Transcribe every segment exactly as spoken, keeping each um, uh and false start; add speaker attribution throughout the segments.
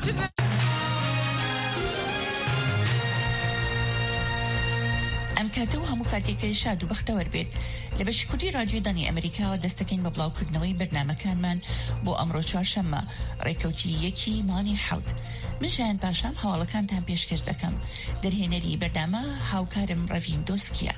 Speaker 1: ئەم کاتە و هەموو کاتێکی شاد و بەختەوەر بێت لە بەشکردی رادیۆ دانی ئەمریکاوە دەستەکەین بە بڵاوکردنەوەی بەرنامەکانمان بۆ ئەمڕۆ چوارشەممە ڕێکەوتی یەکی مانی حەوت. من ژیان پاشام هەواڵەکانتان پێشکەش دەکەم. دەرهێنەری بەرنامە هاوکارم ڕەڤین دۆسکیە.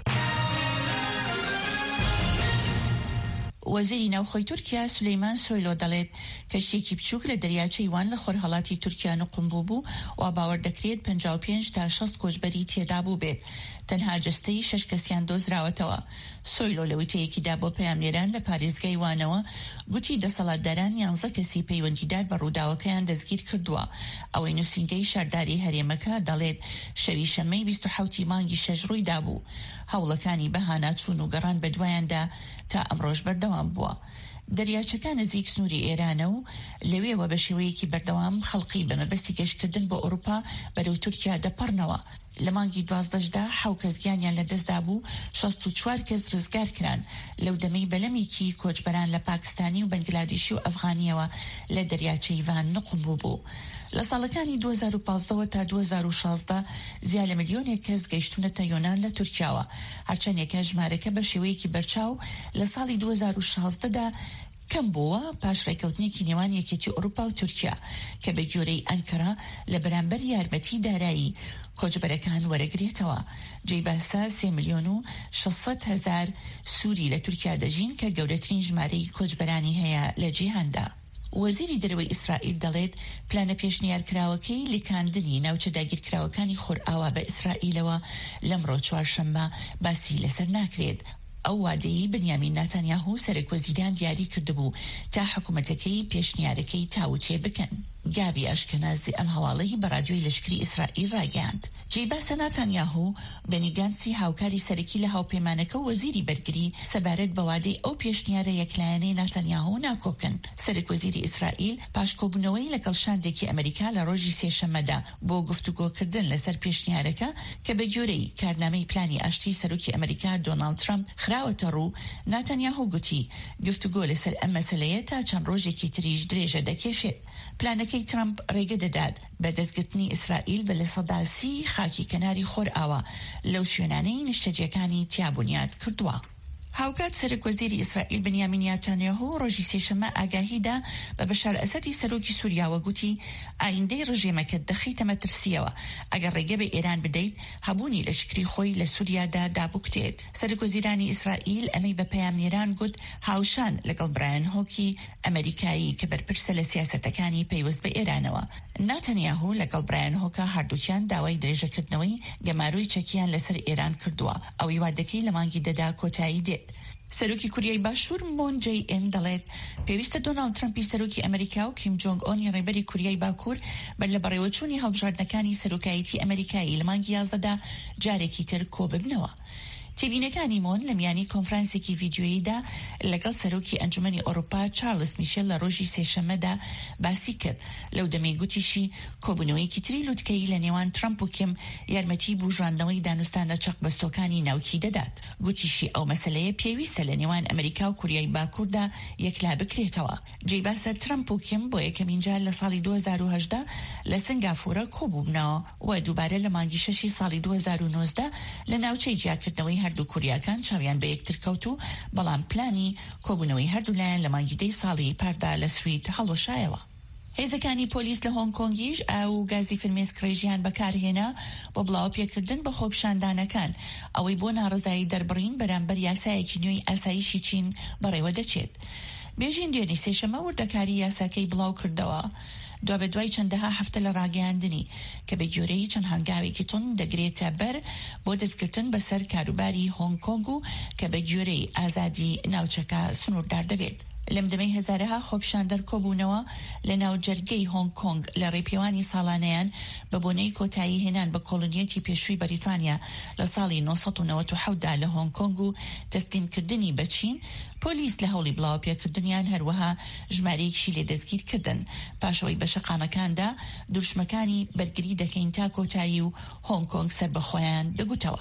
Speaker 1: وەزیری ناوخۆی تورکیا سولەیمان سۆیلۆ دەڵێت کەشتێکی بچووک لە دەریاچەی وان لە خۆرهەڵاتی تورکیا نقم بوو بوو و باوەڕ دەکرێت پەنجا و پێنج تا شەست کۆچبەری تێدا بوو بێت. تەنها جەستەی شەش کەسیان دۆزراوەتەوە. سۆیلۆ لە وتەیەکیدا بۆ پەیامنێران لە پارێزگای وانەوە گوتی دەسەڵاتداران یانزە کەسی پەیوەندیدار بە ڕووداوەکەیان دەستگیر کردووە. ئەوەی نووسینگەی شارداری هەرێمەکە دەڵێت شەوی شەمەی بیست و حەوتی مانگی شەش ڕوویدا بوو. هەوڵەکانی بەهانا چوون و گەڕان بە دوایاندا تا ئەمڕۆژ بەردەوام بووە. دەریاچەکە نزیک سنووری ئێرانە و لەوێوە بە شێوەیەکی بەردەوام خەڵقی بە مەبەستی گەشتکردن بۆ ئەوروپا بەرەو تورکیا دەپەڕنەوە. لە مانگی دوازدەشدا حەو کەس گیانیان لەدەستدا بوو، شەست و چوار کەس ڕزگار کران. لەو دەمەی بەلەمێکی کۆچبەران لە پاکستانی و بەنگلادێشی و ئەفغانیەوە لە دەریاچەی ڤان نقم بوو بوو. لە ساڵەکانی دوو هەزار و پانزدە تا دوو هەزار و شازدە زیاد لە ملیۆنێک کەس گەیشتونەتە یۆنان لە تورکیاوە. هەرچەندێکە ژمارەکە بە شێوەیەکی بەرچاو لە ساڵی دوو هەزار و شازدەدا کەم بووە پاش ڕێکەوتنێکی نێوان یەکێتی ئەوروپا و تورکیا کە بە گوێرەی ئەنکەرا لە بەرامبەر یارمەتی دارایی کۆچبەرەکان وەرەگرێتەوە. جێی باسا سێ ملیۆن و شەشسەد هەزار سووری لە تورکیا دەژین کە گەورەترین ژمارەی کۆچبەرانی هەیە لە جیهاندا. وەزیری دەرەوەی ئیسرائیل دەڵێت پلانە پێشنیارکراوەکەی لیکاندنی ناوچە داگیرکراوەکانی خۆرئاوا بە ئیسرائیلەوە لەمڕۆ چوارشەممە باسی لەسەر ناکرێت. ئەو وادەی بنیامین ناتانیاهو سەرۆکوەزیران دیاری کردبوو تا حکوومەتەکەی پێشنیارەکەی تاوتێ بکەن. گابی ئەشکەنازی ئەم هەواڵەی بە رادیۆی لەشکری ئیسرائیل ڕاگەاند. جێی باسە ناتانیاهو بەنی گانسی هاوکاری سەرەکی لە هاوپەیمانەکە و وەزیری بەرگری سەبارەت بە وادەی ئەو پێشنیارە یەکلایەنەی ناتانیاهو ناکۆکن. سەرۆکوەزیری ئیسرائیل پاش کۆبوونەوەی لەگەڵ شاندێکی ئەمریکا لە ڕۆژی سێشەممەدا بۆ گفتوگۆکردن لەسەر پێشنیارەکە کە بە گوێرەی کارنامەی پلانی ئاشتی سەرۆکی ئەمریکا دۆناڵد ترامپ خراوەتە ڕوو. ناتانیاهو گوتی گفتوگۆ لەسەر ئەم مەسەلەیە تا چەند ڕۆژێکی تریش درێژە دەکێشێت. پلانەکەی ترامپ ڕێگە دەدات بە دەستگرتنی ئیسرائیل بە لە سەداسی خاکی کەناری خۆرئاوا لەو شوێنانەی نیشتەجیەکانی تیا بنیاد کردووە. هاوکات سەرۆکوەزیری ئیسرائیل بنیامین ناتانیاهو ڕۆژی سێشەممە ئاگاهیدا بە بەشار ئەسەدی سەرۆکی سووریاوە گوتی ئایندەی ڕژێمەکە دەخیتە مەترسیەوە ئەگەر ڕێگە بە ئێران بدەیت هەبوونی لەشکری خۆی لە سووریادا دابووکتێت. سەرۆکوەزیرانی ئیسرائیل ئەمەی بە پەیامنێران گوت هاوشان لەگەڵ برایان هۆکی ئەمریکایی کە بەرپرسە لە سیاسەتەکانی پەیوەست بە ئێرانەوە. ناتانیاهو لەگەڵ برایان هۆکە هەردووکیان داوای درێژەکردنەوەی گەماروی چەکیان لەسەر ئێران کردووە. ئەوەی وادەکەی لە مانگی دەدا کۆتایی دێت. سەرۆکی کوریای باشوور مون جێی ئێن دەڵێت پێویستە دۆناڵد ترامپی سەرۆکی ئەمریکا و کیم جۆنگ ئۆنی ڕێبەری کوریای باکوور بەر لە بەڕێوەچوونی هەڵبژاردنەکانی سەرۆکایەتی ئەمریکایی لە مانگی یازدەدا جارێکی تر کۆ ببنەوە. تێبینەکانی مۆن لە میانی کۆنفرانسێکی ڤیدیۆییدا لەگەڵ سەرۆکی ئەنجومەنی ئەوروپا چارلز میشێل لە ڕۆژی سێشەممەدا باسی کرد. لەو دەمەی گوتیشی کۆبوونەوەیەکی تری لوتکەی لە نێوان ترامپ و کیم یارمەتی بوژاندنەوەی دانوستانە چەقبەستۆکانی ناوکی دەدات. گوتیشی ئەو مەسەلەیە پێویستە لە نێوان ئەمریکا و کوریای باکووردا یەکلا بکرێتەوە. جێی باسە ترامپ و کیم بۆ یەکەمین جار لە ساڵی دوو هەزار و هەژدە لە سنگافورە کۆبوونەوە و دووبارە لە مانگی شەشی ساڵی دوو هەزار و نۆزدە لە ناوچەی جیاکردنەوەی هەردوو کوریاکان چاویان بە یەکتر کەوت و بەڵام پلانی کۆبوونەوەی هەردوولایەن لە مانگی دەی ساڵی پاردا لە سوید هەڵۆشایەوە. هێزەکانی پۆلیس لە هۆنگ کۆنگیش ئاو گازی فرمێسکڕێژیان بەکارهێنا بۆ بڵاو پێکردن بە خۆپشاندانەکان ئەوەی بۆ ناڕزایی دەربڕین بەرامبەر یاسایەکی نوێی ئاسایشی چین بەڕێوە دەچێت. بێژین دوێنێ سێشەمە وردەکاری یاساکەی بڵاو کردەوە دوا بە دوای چەندەها هەفتە لە ڕاگەیاندنی کە بە گوێرەی چەند هەنگاوێکی تون دەگرێتە بەر بۆ دەستگرتن بەسەر کاروباری هۆنگ کۆنگ و کە بە گوێرەی ئازادی ناوچەکە سنووردار دەبێت. لەم دەمەی هەزارەها خۆپشاندەر کۆبوونەوە لە ناو جەرگەی هۆنگ کۆنگ لە ڕێپێوانی ساڵانەیان بە بۆنەی کۆتایی هێنان بە کۆڵۆنیەتی پێشووی بەریتانیا لە ساڵی نۆ سەد و نەوەت و حەوتدا لە هۆنگ کۆنگ و تەسلیمکردنی بە چین. پۆلیس لە هەوڵی بڵاو پێکردنیان هەروەها ژمارەیەکی لێ دەستگیرکردن پاشەوەی بە شەقامەکاندا دووشمەکانی بەرگری دەکەین تا کۆتایی و هۆنگ کۆنگ سەر بەخۆیان دەگوتەوە.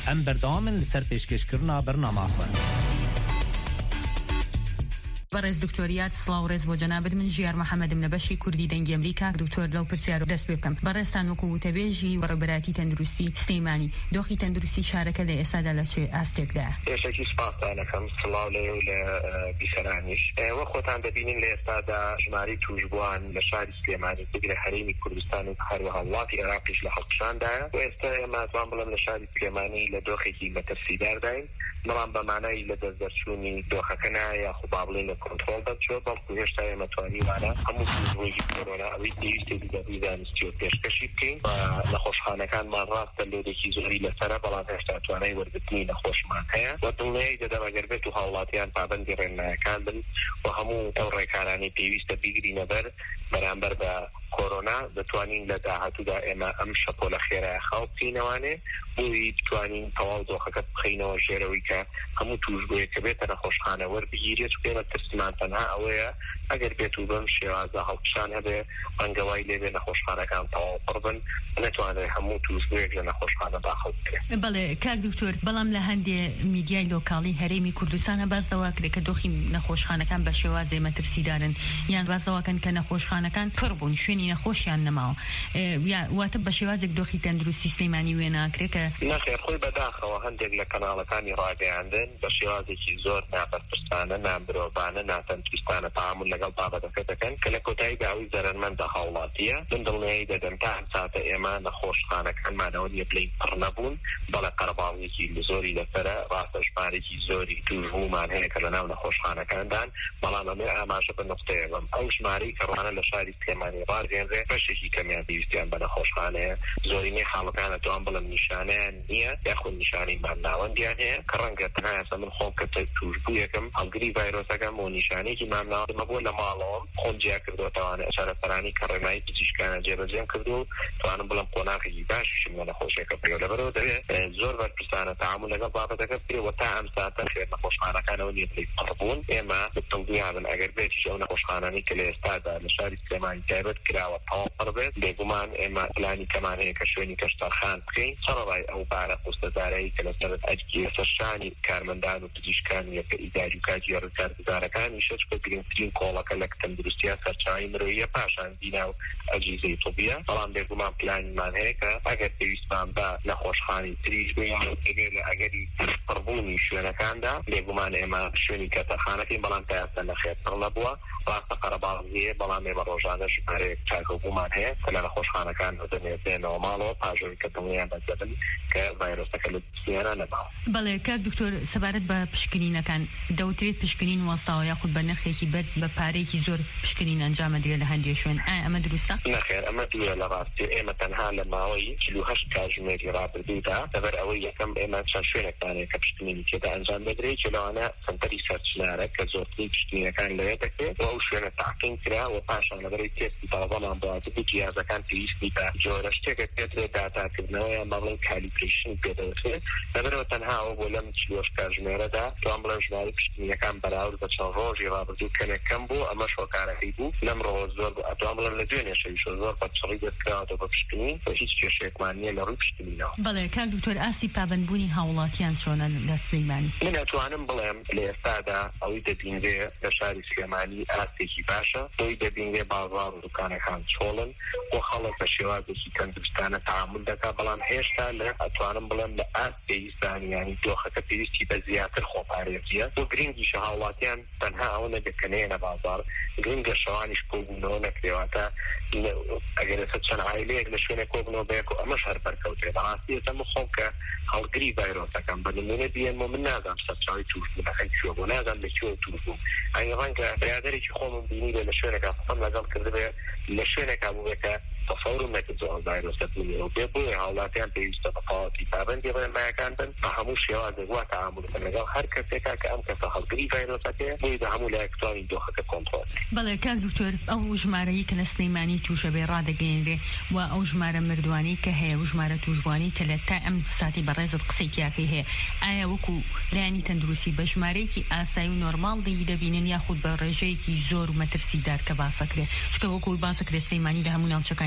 Speaker 2: ام بردامن لسر پیشکشکرنا برنامه خو.
Speaker 3: برز دکتوریات سلااو ڕێز بۆ جەنابەت من ژیار محەممەدم لە بەشی کوردی دەنگی ئەمریکا دکتۆر لەو پرسیار دەست پێ بکەم بەڕێستان وەکو وتەبێژی وەڕەبەراتی تەندروستی سلەیمانی دۆخی تەندروستی شارەکە لە ئێستادا لە چێ ئاستێکدا
Speaker 4: پێشێکی سپاسدانەکەم سڵاو لێ و لە بیسەرانیش وە خۆتان دەبینین لە ئێستادا ژماری توشبووان لە شاری سلێمانی بگرە هەرێمی کوردستان و هەروەها وڵاتی عێراقیش لە هەڵقشاندایە و ئێستا ئێمە ئەتوان بڵێم لە شاری سلێمانی لە دۆخێکی مەترسیدارداین بەڵام بەمانای لە دەستدەرچوونی دۆخەکە نایە خو با بڵێن لە کۆنترۆڵ دەچێت بەڵکو هێشتا ئێمە توانیوانە هەموو توشبوویەکی کۆرۆنا ئەوەی پێویستێتی دەبی دانیستی و پێشکەشی بکەین و نەخۆشخانەکانمان ڕاستە لۆدێکی زۆری لەسەرە بەڵام هێشتا توانای وەرگرتنی نەخۆشمان هەیە و دڵنیایی دەدەم ئەگەر بێت و هاوڵاتیان پابەندی ڕێنمایەکان بن و هەموو ئەو ڕێکارانەی پێویستە بیگرینە بەر بەرامبەر بە کۆرۆنا دەتوانین لە داهاتوودا ئێمە ئەم شەپۆ لە خێرای خاو بکەینەوانێ بۆی بتوانین تەواو دۆخەکە بخەینەوە ژێرەوەی کە هەموو توشبوویەکە بێتە نەخۆشخانە وەربگیرێت پێوە ترسمان تەنها ئەوەیە ئەگەر بێت و بەم شێوازە هەڵقشان هەبێ بەنگەوای لێبێ نەخۆشخانەکان تەواو پڕ بن نەتوانێت هەموو توشبوویەک لە نەخۆشخانە داخەڵ بکرێت.
Speaker 3: بەڵێ کاک دکتۆر بەڵام لە هەندێ میدیای لۆکاڵی هەرێمی کوردستانە باس دەواکرێت کە دۆخی نەخۆشخانەکان بە شێوازێ مەترسیدارن یان باس دەواکەن کە نەخۆشخانەکان پڕ بوون شوێنی نەخۆشیان نەماوە واتە بە شێوازێک دۆخی تەندروستی سلەیمانی وێ ناکرێت کە
Speaker 4: نەخێر خۆی بەداخەوە هەندێک لە کەناڵەکانی ڕاگەیاندن بە شێوازێکی زۆر نابەرپرسانە نامبرۆڤانە ناتەندروستانە تەعامل لەگەڵ بابەتەکە دەکەن کە لە کۆتاییدا ئەوی زەرمەندە هاوڵاتیە من دڵنیایی دەدەم تا ئەم ساتە ئێمە نەخۆشخانەکانمانەوە نیە بڵێین پڕ نەبوون بەڵێ قەرەباڵێکی زۆری لەسەرە ڕاستە ژمارێکی زۆری توشبوومان هەیە کە لەناو نەخۆشخانەکاندان بەڵام ئەمێ ئاماژە بە نقطەیە بم ئەو ژمارەی کە ڕوانە لە شاری سلێمانی ڕاگەیەنرێ بەشێکی کەمیان پێویستیان بە نەخۆشخانەیە زۆرینەی حاڵەکانە توان بڵم نیشانیان نییە یاخود نیشانی مامناوەندیان هەیە کە ڕەنگە تەنها ئێستا من خۆم کە توشبوو یەکەم هەڵگری ڤایرۆسەکەم بۆ نیشانێکی مامناوەندمە بۆ لە ماڵەوەم خۆم جیا کردوتەوانە سەرەسەرانی کە ڕێنمایی پزیشکانە جێبەجێم کردو توانم بڵم قۆناغێکی باشیشم لە نەخۆشیەکە پێ لەبەرەوە دەبێت زۆر بەرپرسانە تەعامل لەگەڵ بابەتەکە بکرێت و تا ئەم ساتە خێر نەخۆشخانەکانەوە نیە بڵێ پڕبوون ئێمە دڵنیابن ئەگەر بێتیش ئەو نەخۆشخانانەی کە لە ئێستادا لە شاری سلێمانی تایبەت کراوە تەواو پڕ بێت بێگومان ئێمە پلانی کەمان هەیە کە شوێنی کەشتەرخان بکەین سەرەڕای ئەو بارە قوستەدارایی کە لەسەر ئەجگێسەشانی کارمەندان و پزیشکان یەکە ئیداری و کاتی ڕکارگوزارەکانی شەچ بە گرنگترین کۆڵەکە لە تەندروستیە سەرچاوی مرۆییە پاشان دینا و ئەجیزەی تۆبیە بەڵام بێگومان پلانیمان هەیە کە ئەگەر پێویستمان بە نەخۆشخانی تریش بێت لە ئەگەری پڕبوونی شوێنەکاندا بێگومان ئێمە شوێنی کەتەرخانەکەین بەڵام تا ئێستا نەخێر پڕ نەبووە ڕاستە قەرەباڵغیە بەڵام ئێمە ڕۆژانە ژمارەیەک چاکەوتبوومان هەیە کە لە نەخۆشخانەکان دەمێتێنەوە ماڵەوە پاژەوەی کە دڵنیان بەدەبن کە ڤایرۆسەکە لە جسمیانە نەماوە.
Speaker 3: بەڵێ کاک دکتۆر سەبارەت بە پشکنینەکان دەوترێت پشکنین وەستاوە یاخود بە نرخێکی بەرز بە پارەیەکی زۆر پشکنین ئەنجامەدرێت لە هەندێک شوێن ئایا ئەمە دروستە؟
Speaker 4: نەخێر ئەمە دووە لە ڕاستی ئێمە تەنها لە ماوەی چل و هەشت کاتژمێری ڕابردوودا لەبەر ئەوەی یەکەم ئێمە چەند شوێنێکمانەیە کە پشکنینی تێدا ئەنجام دەدرێت کە لەوانە سەنتەری سەرچنارە کە زۆرترین پشکنینەکان لەوێ دەکرێت و ئەو شوێنە تاقین کرا و پاشان لەبەرەوەی تێستی تەڵەبەمان بۆاتبوو جیازەکان پێویستی بە جۆرە شتێکە پێدرێت داتاکردنەوەیان بەڵێن کالیبرێشن پێدەوترێت لەبەرەوە تەنها ئەو بۆ لەم چل و هەشت کاتژمێرەدا توان بڵێن ژمارەی پشکنینەکان بەراورد بە چەند ڕۆژی ڕابردوو کەمێککەم بوو ئەمە شۆکارەکەی بوو لەم ڕۆ زۆر ئەتوان بڵێن لە دوێ نێشەویش زۆر بەچڕی دەستکراوەوە بە پشکنین بە هیچ کێشەیەکمان نییە لە ڕووی پشکنینەوە.
Speaker 3: بەڵێ کاک دکتۆر ئاستی پابەندبوونی هاوڵاتیان چۆنە لە سلەیمانی؟
Speaker 4: من ئەتوانم بڵێم لە ئێستادا ئەوەی دەبینرێ لە شاری سلێمانی ئاستێکی باشە بۆی دەبینرێ بازاڕ و دوکانەکان چۆڵن بۆ خەڵک بە شێوازێکی تەندروستانە تەعامل دەکات بەڵام هێشتا لە ئەتوانم بڵێم لە ئاست پێویستانی یانی دۆخەکە پێویستی بە زیاتر خۆپارێزیە بۆ گرنگیشە هاوڵاتیان تەنها ئەوە نەدەکەنێنە بازاڕ گرنگە شەوانیش کۆبوونەوە نەکرێواتە ئەگەر ئێستا چەند عایلەیەک لە شوێنێک کۆبنەوە بەیەک و ئەمەش هەر بەرکەوتێ بەڕاستی ئێستا من خۆم کە هەڵگری ڤایرۆسەکەم بە نمونە بێنمەوە من نازانم سەرچاوی توشبوونەکەی کوێ بۆ نازانم لەکوێ توشبوو ئەنی ڕەنگە برادەرێکی خۆمم بینی بێ لە شوێنێکا قسەم لەگەڵ کردبێ لە شوێنێکا بووێکە تەسەورم نەکردەوە ئەو ڤایرۆسە بمێنەوە بێ بۆیە هاوڵاتیان پێویستە بە قاوەتی پابەندی ڕێنمایەکان بن بە هەموو شێوازێک وا تەعامل بکەن لەگەڵ هەر کەسێکا کە ئەم کەسە هەڵگری ڤایرۆسەکەیە بۆی بە هەموو لایەک توانی دۆخەکە کۆنتڕۆڵ.
Speaker 3: بەڵێ کاک دکتۆر ئەو ژمارەیە کە لە سلەیمانی توشە بێ ڕادەگەیەنرێ و ئەو ژمارە مردوانی کە هەیە و ژمارە توشبوانی کە لە تا ئەم ساتی بەڕێزت قسەی یاکەی هەیە ئایا وەکو لایانی تەندروستی بە ژمارەیەکی ئاسایی و نۆرماڵ دەی دەبینن یاخود بە ڕێژەیەکی زۆر مەترسیدار کە باسەکرێ چکە وەکو باسەکرێ سلەیمانی لە هەموو ناوچەکانی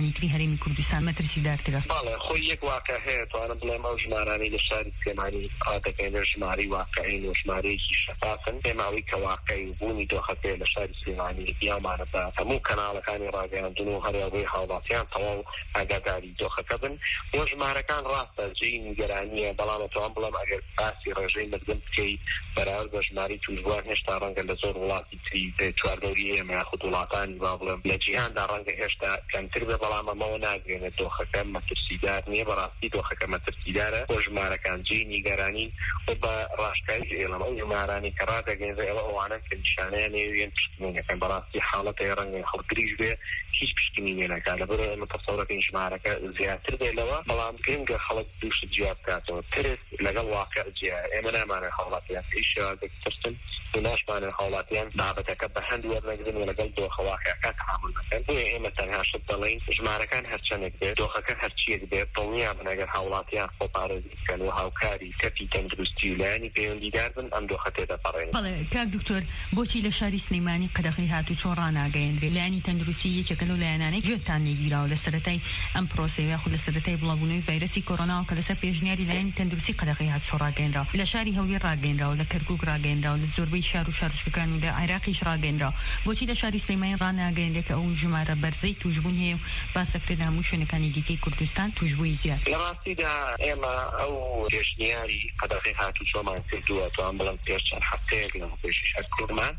Speaker 3: وڵاتانی تری هەرێمی کوردستان مەترسیدارترە؟
Speaker 4: بەڵێ خۆی یەک واقع هەیە توانم بڵێم ئەو ژمارانەی لە شاری سلێمانی ئادەکەینە ژمارەی واقعین و ژمارەیەکی شەفافن پێماوەی کە واقعی بوونی دۆخەکەی لە شاری سلێمانی بیامانە بە هەموو کەناڵەکانی ڕاگەیاندن و هەروەی هاوڵاتیان تەواو ئاگاداری دۆخەکە بن بۆ ژمارەکان ڕاستە جێی نیگەرانیە بەڵام ئەتوان بڵێم ئەگەر باسی ڕێژەی مردن بکەیت بەراورد بە ژماری توشبووان هێشتا ڕەنگە لە زۆر وڵاتی تری چواردەوری ئێمە یاخود وڵاتانی با بڵێم لە جیهاندا ڕەنگە هێشتا کەمتر بێ بەڵام ئەمەوە ناگرێنێت دۆخەکە مەترسیدار نییە بەڕاستی دۆخەکە مەترسیدارە بۆ ژمارەکان جێی نیگەرانی و بە ڕاشکایی ئێڵەمە ئەو ژمارانی کە ڕادەگەێنرێ ئەوە ئەوانن کە نیشانەیان نێوێن پشتمێنەکەن بەڕاستی حاڵەتەی ڕەنگە خەڵگریش بێ هیچ پشتمینێ نەکات لەبەرەوە ئێمە تەسەوڕەکەی ژمارەکە زیاتر بێ لەوە بەڵام گرنگە خەڵک دووشت جیا بکاتەوە ترس لەگەڵ واقع جیا ئێمە نامانە هاوڵاتیان ئیشە دەکترسن و ناشمانە هاوڵاتیان بابەتەکە بە هەند وەرنەگرن و لەگەڵ دۆخە واقعەکە تەعامل نەکەن بۆیە ئێمە تەنها شت دەڵێن ژمارەکان هەرچەندێک بێت دۆخەکە هەرچیەک بێت دڵنیا بن ئەگەر هاوڵاتیان خۆپارێزی بکەن و هاوکاری کەفی تەندروستی و لایەنی پەیوەندیدار بن ئەم دۆخە تێدەپەڕێن.
Speaker 3: بەڵێ کاک دکتۆر بۆچی لە شاری سلێمانی قەدەغی هاتوو چۆن ڕاناگەیەندرێت لایەنی تەندروستی یەکێکە لەو لایەنانەی گوێتان لێگیراوە لە سەرەتای ئەم پرۆسەیە یاخود لە سەرەتای بڵاوبوونەوەی ڤایرەسی کۆرۆناوە کە لەسەر پێشنیاری لایەنی تەندروستی قەدەغی هات چۆن ڕاگەیەندراوە لە شاری هەولێر ڕاگەیەندراوە لە کەرکووک ڕاگەیەندراوە لە زۆربەی شار و شارچکەکان و لە عێراقیش ڕاگەیەندراوە بۆچی لە شاری سلێمانی ڕاناگەیەندرێت کە ئەو ژمارە بەرزەی توشبوون هەیە و باسەکرێت هەموو شوێنەکانی دیکەی کوردستان توشبووی زیاد
Speaker 4: لە ڕاستیدا ئێمە ئەو پێشنیاری قەدەغی هاتوو چۆمان کردووە توان بڵم پێش چەند هەفتەیەک لەمە پێشیش هەر کردمان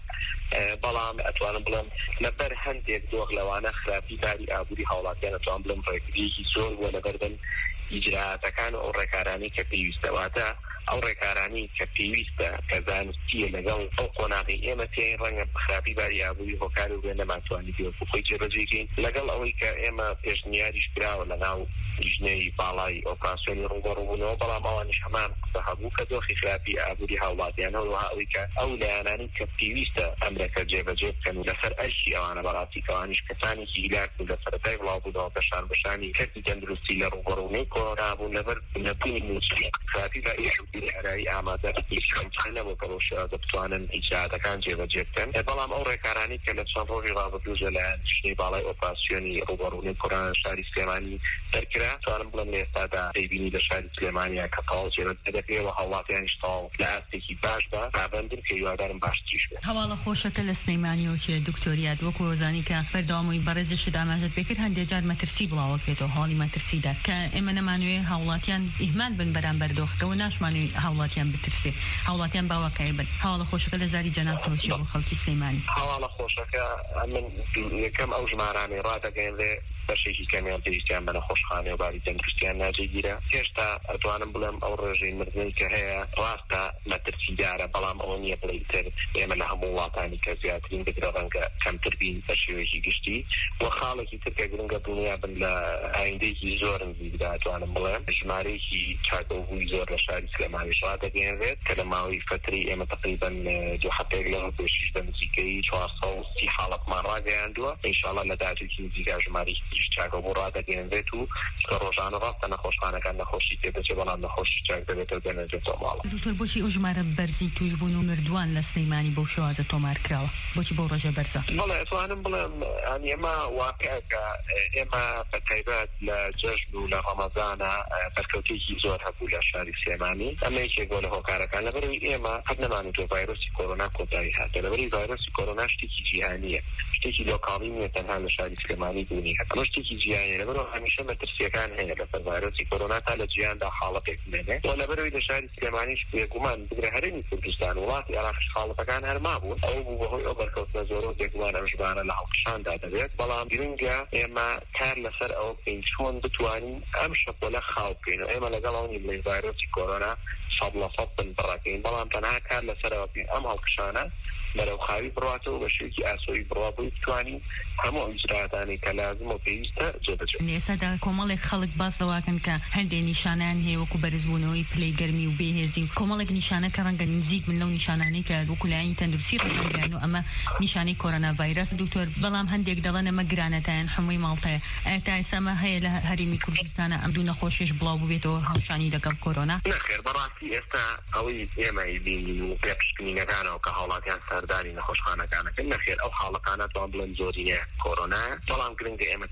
Speaker 4: بەڵام ئەتوانم بڵم لەبەر هەندێک دۆخ لەوانە خراپی داری ئابووری هاوڵاتیان ئەتوان بڵم ڕێگریەکی زۆر بووە لەبەربن ئیجراعاتەکان و ئەو ڕێکارانی کە پێویستەواتە ئەو ڕێکارانی کە پێویستە کە زانستیە لەگەڵ ئەو قۆناغی ئێمە تێن ڕەنگە خراپی باری ئابووری هۆکار و بێ نەماتوانی بێ خۆی جێبەجێگەین لەگەڵ ئەوەی کە ئێمە پێشنیاریش کراوە لە ناو لیژنەی باڵای ئۆپراسیۆنی ڕوبەڕووبوونەوە بەڵام ئەوانیش هەمان قسە هەبوو کە دۆخی خراپی ئابووری هاوڵاتیانە وها ئەوەی کە ئەو لایەنانی کە پێویستە ئەمرەکە جێبەجێ بکەن و لەسەر ئەرشی ئەوانە بەڕاستی کەوانیش کەسانێکی هیلاک و لە سەرەتای بڵاوبوونەوە بەشان بەشانی کەسی تەندروستی لە ڕوبەڕوونەی کۆرۆنا بوون لەبەر نەبوونی موسیقی خراپی باری ئابووری هەرایی ئامادە ئیشکەمچانەوە کەەوە دەتوانن ئیجادەکان جێبەجێ بکەن بەڵام ئەو ڕێکارانی کە لە چەند ڕۆژی ڕابردوو لە شتەی باڵای ئۆپراسیۆنی ڕوبەڕوونەی کۆرۆنا شاری سلێمانی دەرکرا توانم بڵم لە ئێستادا دەیبینی لە شاری سلێمانیا کە تەواو جێبەجێ دەکرێەوە هاوڵاتیانیش تەواو لە ئاستێکی باش بە رابەندن کە هیوادارم باشتریش بێت.
Speaker 3: هەواڵە خۆشەکە لە سلێمانیەوە چێ دکتۆریات وەکو وەزانی کە بەردەوامەوەی بەڕێزیشت ئاماژەت پێ کرد هەندێک جار مەترسی بڵاوە بێتەوە هەواڵی مەترسیدا کە ئێمە نەمانوێ هاوڵاتیان ئیهمال بن بەرامبەر دۆخەکەەوە ناشمانوێ هاوڵاتیان بترسێ هاوڵاتیان باوەکەی بن هەواڵە خۆشەکە لە زاری جەناب تۆچی بۆ خەڵکی سلێمانی.
Speaker 4: هەواڵە خۆشەکە من یەکەم ئەو ژمارانەی ڕادەگەیەنرێ بەشێکی کەمیان پێویستیان بە نەخۆشخانە و باری تەندروستیان ناجێگیرە هێشتا ئەتوانم بڵێم ئەو ڕێژەی مردنی کە هەیە ڕاستە مەترسیدارە بەڵام ئەوە نییە بڵێتر ئێمە لە هەموو وڵاتانی کە زیاترین بگرە ڕەنگە کەمتر بین بە شێوەیەکی گشتی و خاڵێکی ترکە گرنگە دنیا بن لە ئایندەیەکی زۆر نزیکدا ئەتوانم بڵێم ژمارەیەکی چاکەوبووی زۆر لە شاری سلێمانیش ڕادەگەیەنرێت کە لە ماوەی فترەی ئێمە تقریباً دوو هەفتەیەک لەمە پێشیش بە نزیکەی چوار سەد و سی حاڵەتمان ڕاگەیاندووە ئینشاڵڵا لە داهاتووی نزیکا ژمارەیەکی چاکەوبوو ڕادەگەیەنرێت و کە ڕۆژانە ڕاستە نەخۆشخانەکان نەخۆشی تێدەچێت بەڵام نەخۆشی چاک دەبێتەوە دێنێتەوە ماڵە.
Speaker 3: دکتۆر بۆچی ئەو ژمارە بەرزی توشبوون و مردووان لە سلێمانی بەو شێوازە تۆمار کراوە بۆچی بەو ڕۆژە بەرزە؟
Speaker 4: بەڵێ ئەتوانم بڵێم ئێمە واقعەکە ئێمە بەتایبەت لە جەژن و لە ڕەمەزانە بەرکەوتێکی زۆر هەبوو لە شاری سلێمانی ئەمە یەکێک بۆ لە هۆکارەکان لەبەرەوەی ئێمە هەر نەمانێتەوە ڤایرۆسی کۆرۆنا کۆتایی هاتە لەبەرەوەی ڤایرۆسی کۆرۆنا شتێکی جیهانیە شتێکی لۆکاڵی نیە تەنها لە شاری سلێمانی بوونی هەتا ئەمە شتێکی جیهانیە لەبەرەوە هەمیشە مەترسیەکان هەیە لەسەر ڤایرۆسی کۆرۆنا تا لە جیهاندا حاڵەتێک بمێنێ و لەبەرەوەی لە شاری سلێمانیش بێگومان بگرە هەرێمی کوردستان وڵاتی عێراقیش حاڵەتەکان هەرما بوون ئەو بوو بەهۆی ئەو بەرکەوتنە زۆرە و بێگومان ئەم ژمارە لە هەڵقشاندا دەبێت بەڵام گرنگە ئێمە کار لەسەر ئەوە بکەین چۆن بتوانین ئەم شەپۆلە خاو بکەین و ئێمە لەگەڵ ئەو نیم لە ڤایرۆسی کۆرۆنا سەد لە سەد بن بڕاکەین بەڵام تەنها کار لەسەرەوە بکەین ئەم هەڵقشانە بەرەو خاوی بڕاتەوە بە شێوەیەکی ئاسۆیی بڕوا بۆی بتوانین هەموو ئیجراعاتانی کە لازم و پێویستە جێبەجێ بکەین.
Speaker 3: ئێستادا کۆمەڵێک خەڵک باس دەواکەن کە هەندێک نیشانیان هەیە وەکو بەرزبوونەوەی پلەی گەرمی و بێهێزی و کۆمەڵێک نیشانە کە ڕەنگە نزیک من لەو نیشانانەی کە وەکو لایەنی تەندروستی ڕەنگەیان و ئەمە نیشانەی کۆرۆنا ڤایرەس دکتۆر بەڵام هەندێک دەڵێن ئەمە گرانەتیان هەمووی ماڵتەیە ئایا تا ئێستا ئەمە هەیە لە هەرێمی کوردستانە ئەم دوو نەخۆشیش بڵاو ببێتەوە هاوشانی لەگەڵ کۆرۆنا؟
Speaker 4: نەخێر بەڕاستی ئێستا ئەوەی ئێمە بینین و پێپشکنینەکانەوە کە هاوڵاتیان سەرداری نەخۆشخانەکانەکەن نەخێر ئەو حاڵەکانە توان بڵێن زۆرینە کۆرۆنا بەڵام گرنگە ئێمە چۆن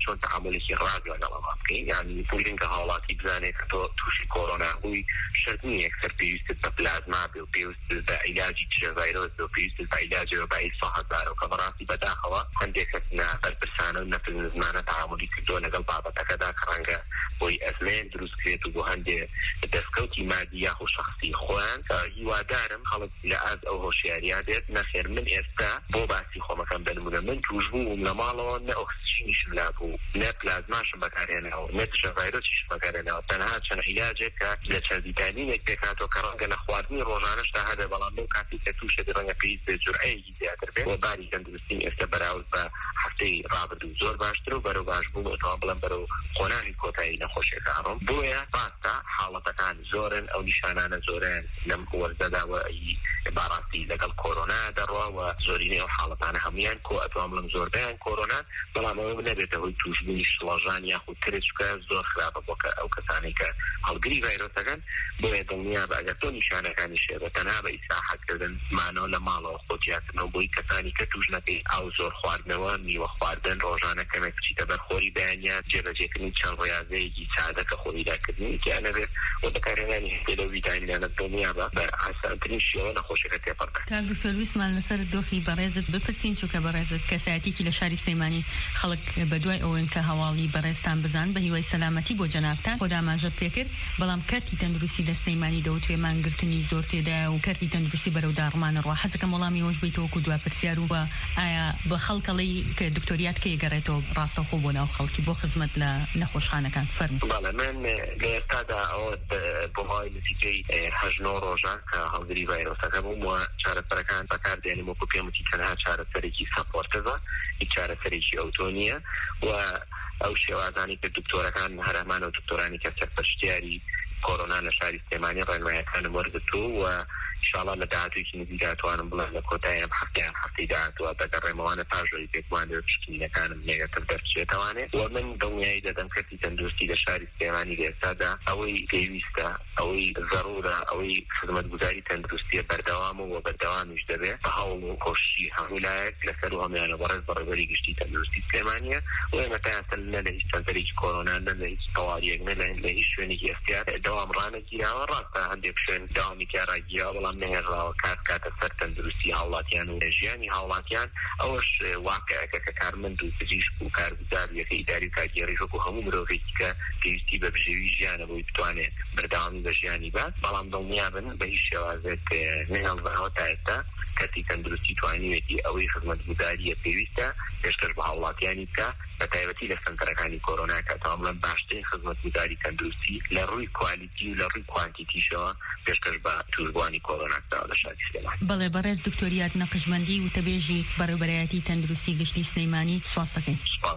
Speaker 4: شلون تعاملك الراجع لغة يعني بولين كهالاتي بزانك توشي كورونا هو شرطني أكثر بيوست ببلازما بيوست بعلاج فيروس بيوست بعلاج وبعيد صحة دار وكبراتي بداخلة عندك أثناء البرسانة ونفس الزمان تعاملي كدونا قلب بعض كذا كرانجا وي أزمان دروس كريت وبهند دسكوتي مادية وشخصي خوان هو دارم خلط لأز أو هوشياريات نخير من إستا بوباسي خو مكان بالمنا من توجبو ملمالو نا أكسجين شلابو نا بلازما شبكارينا أو نا تشفيروس شبكارينا أو تنها شن علاجك لتشديدانين كاتو كرانجا نخوارني روجانش هذا بلامو كاتي كتوش درنا بيز جرعي زيادة به وباري تندرسين إستا براوز بحفتي رابط وزور باشترو برو باشبو مطابلا برو قناعي كوتاي نخوشي كارم بويا باستا حالة كان زورن أو نشانان زورن لم هو زدا وأي عباراتي لقل كورونا دروا وزوريني أو حالة أنا هميان كو أتواملم زور بيان كورونا بلا ما نبيته هو توجبني شلاجان ياخد تريشكا زور خرابة بوكا أو كثاني كهالقري فيروسا كان بويا دنيا بأجتو نشانة كان الشيء تنها بإساحة كذا معنا لماله خوتيات نبوي كثاني كتوجنتي أو زور خواردنوا ميوه خواردن روجانا كما كشي تبرخوري بيانيات جبا جيكني تشان رياضي يجي ساعدة كخوري داكدني كأنا بي وذكرناني هلو فيتاين لأن الدنيا بحسن تنشيو نخوشي كتير فردا
Speaker 3: كابر فلوس مع المسار الدوخي برازت بپرسين شو كبرازت كساعتي لشاري سليماني خلق بدواي أو إنك هوالي برازتان بزان بهواي سلامتي بو جنابتان خدا ماجد بيكر بلام كارتي تندرسي لسليماني دوتوي من قرتني زورتي دا وكارتي تندرسي برو دارمان الروا حزك مولامي وش بيتو كدوا برسيارو با آيا بخلق لي كدكتوريات كي قريتو راسو خوبونا وخلقي بو خزمت لنخوش خانة كان فرم
Speaker 4: بلا من لأستاذ أود بوهاي نتيجة هجنو روجا كهالدري فيروسا كبوم وشارة بركان بكارد يعني موكوبيا متكنها شارة سريكي سابورتزا شارة سريكي أوتونيا و أو شيء وعداني كالدكتورة كان هرمان ودكتوراني كسر بشتياري كورونا نشاري استيماني رأي كان مردتو و إن شاء الله لدعاتو يكي نزيدات وانا بلان لكوتايا بحفتي عن حفتي دعاتو أتقرر موانا تاجري بيكوان بشكينة كان ميغا تبدر بشيطواني ومن دوني ايدا دمكتي تندرسي لشاري استيماني لأسادا أوي كيويستا أوي ضرورة أوي خدمة گزاري تندرسي بردوامو وبردوام يجدبه فهولو كوشي هولاك لسلوها ميانا برز برزوري قشتي تندرسي استيمانية ومتى سلنا لهيش تنتريك كورونا لهيش طواريق لهيش شوينيكي اختيار دوام رانا كيرا وراستا عندك شوين دوامي كيرا جيا نهر كات كات سر تندرسي حالاتيان وجياني حالاتيان أوش واقع ككارمن دو تجيش بكار بزار يكي إداري كاجيري شكو همو مروفي كا كيستي ببجيوي جيانا بويبتواني بردامي بجياني با بلام دنيا بن بهيش شوازت نهل ظهوتا اتا كاتي تندرسي تواني ويتي أوي خدمة گزاري بيويستا يشكر بحالاتياني كا بتايبتي لسنتركاني كورونا كتاملا باشتين خدمة گزاري تندرسي لروي كواليتي ولروي كوانتيتي شوا يشكر بتوزباني كورونا
Speaker 3: بله برز دکتوریات نقشبندی و تبیجی برابریاتی تندرستی گشتی سلیمانی سواسطه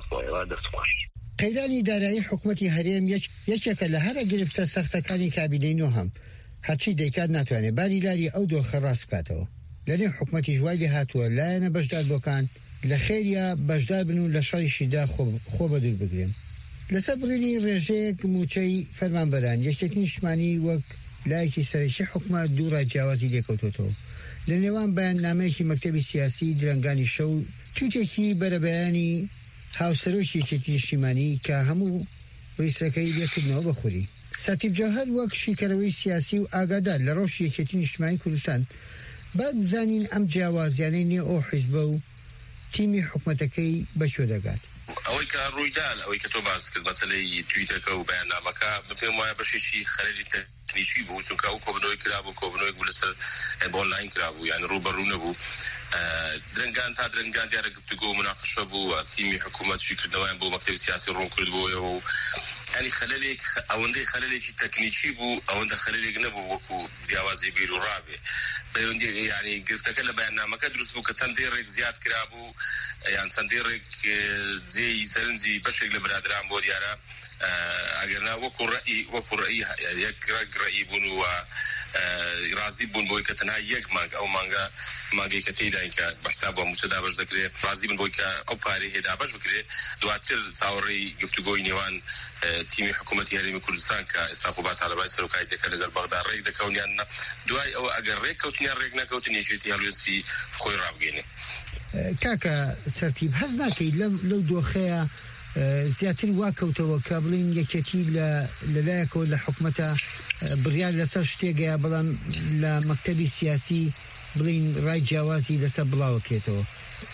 Speaker 5: قەیرانی دارایی حکوومەتی هەرێم یەکێکە لە هەرە گرفتە سەختەکانی کابینەی نۆ هەم هەرچی دەیکات ناتوانێت باری لاری ئەو دۆخە ڕاست بکاتەوە لەنێ حکوومەتی ژوای لێ هاتووە لایەنە بەشدار بۆکان لە خێریا بەشدار بن و لە شەڕیشیدا خۆ بەدوور بگرن لەسەر بڕینی ڕێژەیەک موچەی فەرمانبەران یەکێک نیشتمانی وەک لایەکی سەرەکی حکومەت دوو ڕاجیاوازی لێکەوتۆتەوە لە نێوان بەیاننامەیەکی مەکتەبی سیاسی درەنگانی شەو تووتێکی بەرەبەیانی هاوسەرۆکی یەکێتی نیشتیمانی کە هەموو ڕیسەکەی لێکردنەوە بەخوری ساتیب جەوهەر وەک شیکەرەوەی سیاسی و ئاگادار لە ڕۆژی یەکێتی نیشتیمانی کوردستان با بزانین ئەم جیاوازیانەی نێو ئەو حیزبە و تیمی حکومەتەکەی بەکوێ دەگات
Speaker 6: ئەوەی کە ڕوویدان ئەوەی کە تۆ باس کرد مەسەلەی تویتەکە و بەیاننامەکە بەپێم وایە بەشێکی خەرجی تەکنیکی بوو چونکە ئەو کۆبنەوەی کرابوو کۆبنەوەی بوو لەسەر ئۆنلاین کرابوو یان ڕووبەڕوو نەبوو درنگان تا درنگان دیارە گفتوگۆ و مناقەشە بوو ئەس تیمی حکوومەت شیکردنەوەیان بۆ مەکتەبی سیاسی ڕوون کردبووەوە و ینی خەلەلێک ئەوەندەی خەلەلێکی تەکنیکی بوو ئەوەندە خەلەلێک نەبوو وەکو جیاوازی بیر و ڕابێ بەیوەندی ینی گرفتەکە لە بەیاننامەکە دروست بوو کە چەندێ ڕێک زیاد کرابوو یان چەندێ ڕێک جێی سەرنجی بەشێک لە برادران بۆ دیارە ئەگەرنا وەکو ڕەئی وەکو ڕەئی یەک ڕێک ڕەئی بوون و رازی بوون بۆی کە تەنها یەک مانگ ئەو مانگە مانگەی کە تێیداین کە بەحساب بۆ موچەدا بەش دەکرێت رازی بوون بۆی کە ئەو پارەی هێدا بەش بکرێت دواتر چاوەڕێی گفتوگۆی نێوان تیمی حکوومەتی هەرێمی کوردستان کە ئێستا با تاالبای سەرۆکایەتەکە لەگەڵ بەغدا ڕێک دەکەونیان دوای ئەوە ئەگەر ڕێک کەوتنیان ڕێک نەکەوتن نێژێتی هەڵوێستی خۆی ڕابگەێنێ
Speaker 5: کاکە سەرتیب هەز ناکەیت لەو دۆخەیە زیاتر واکەوتەوە کە بڵین یەکێتی لەلایەکەوە لە حکومەتە بڕیار لەسەر شتێگەیە بەڵام لە مەکتەبی سیاسی بڵین ڕای جیاوازی لەسەر بڵاوکێتەوە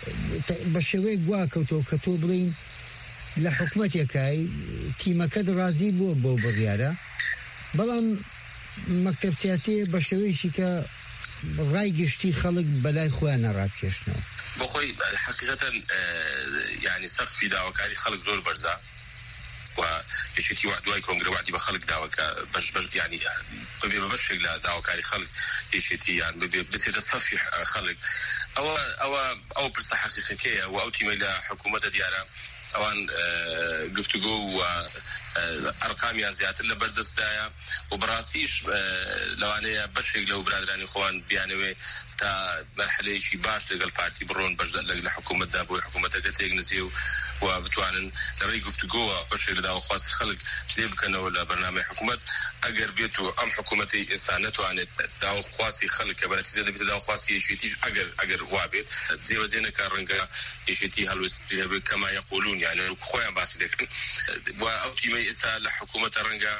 Speaker 5: بە شێوەیە واکەوتەوە کە تۆ بڵین لە حکومەتێکای تیمەکەت ڕازی بووە بۆ بڕیارە بەڵام مەکتەب سیاسی بە شێوەیەشی کە ڕای گشتی خەڵک بەلای خۆیان نەڕابکێشنەوە
Speaker 6: بخۆی حقیقەتەن یعنی سەقفی داواکاری خەڵک زۆر بەرزە و یەکێتی دوای کۆنگرە وعدی بە خەڵک داوە کە بەش بەش یعنی ببێ بە بەشێک لە داواکاری خەڵک یەکێتی یان ببێ بچێتە سەفی خەڵک ئەوە ئەوە ئەو پرسە حقیقەکەیە و ئەو تیمەی لە حکوومەتە دیارە ئەوان گفتوگۆ و ئەرقامیان زیاتر لە بەردەستدایە و بەڕاستیش لەوانەیە بەشێک لەو برادرانی خۆیان بیانەوێ تا مەرحلەیەکی باش لەگەڵ پارتی بڕۆن بەش لە حکوومەتدا بۆی حکوومەتەکە تێک نزیێ و بتوانن لەڕێی گفتوگۆوە بەشێک لە داواخواستی خەڵک جێ بکەنەوە لە بەرنامەی حکوومەت ئەگەر بێت و ئەم حکوومەتی ئێستا نەتوانێت داواخواستی خەڵک کە بەنەتیجە دەبێت داواخواستی یەکێتیش ئەگەر ئەگەر وابێت جێبەجێنەکە ڕەنگە یەکێتی هەڵوێستی هەبێت کەما یەقولون یعنی خۆیان باسی دەکەن و ئەو تیمەی ئێستا لە حکوومەتە ڕەنگە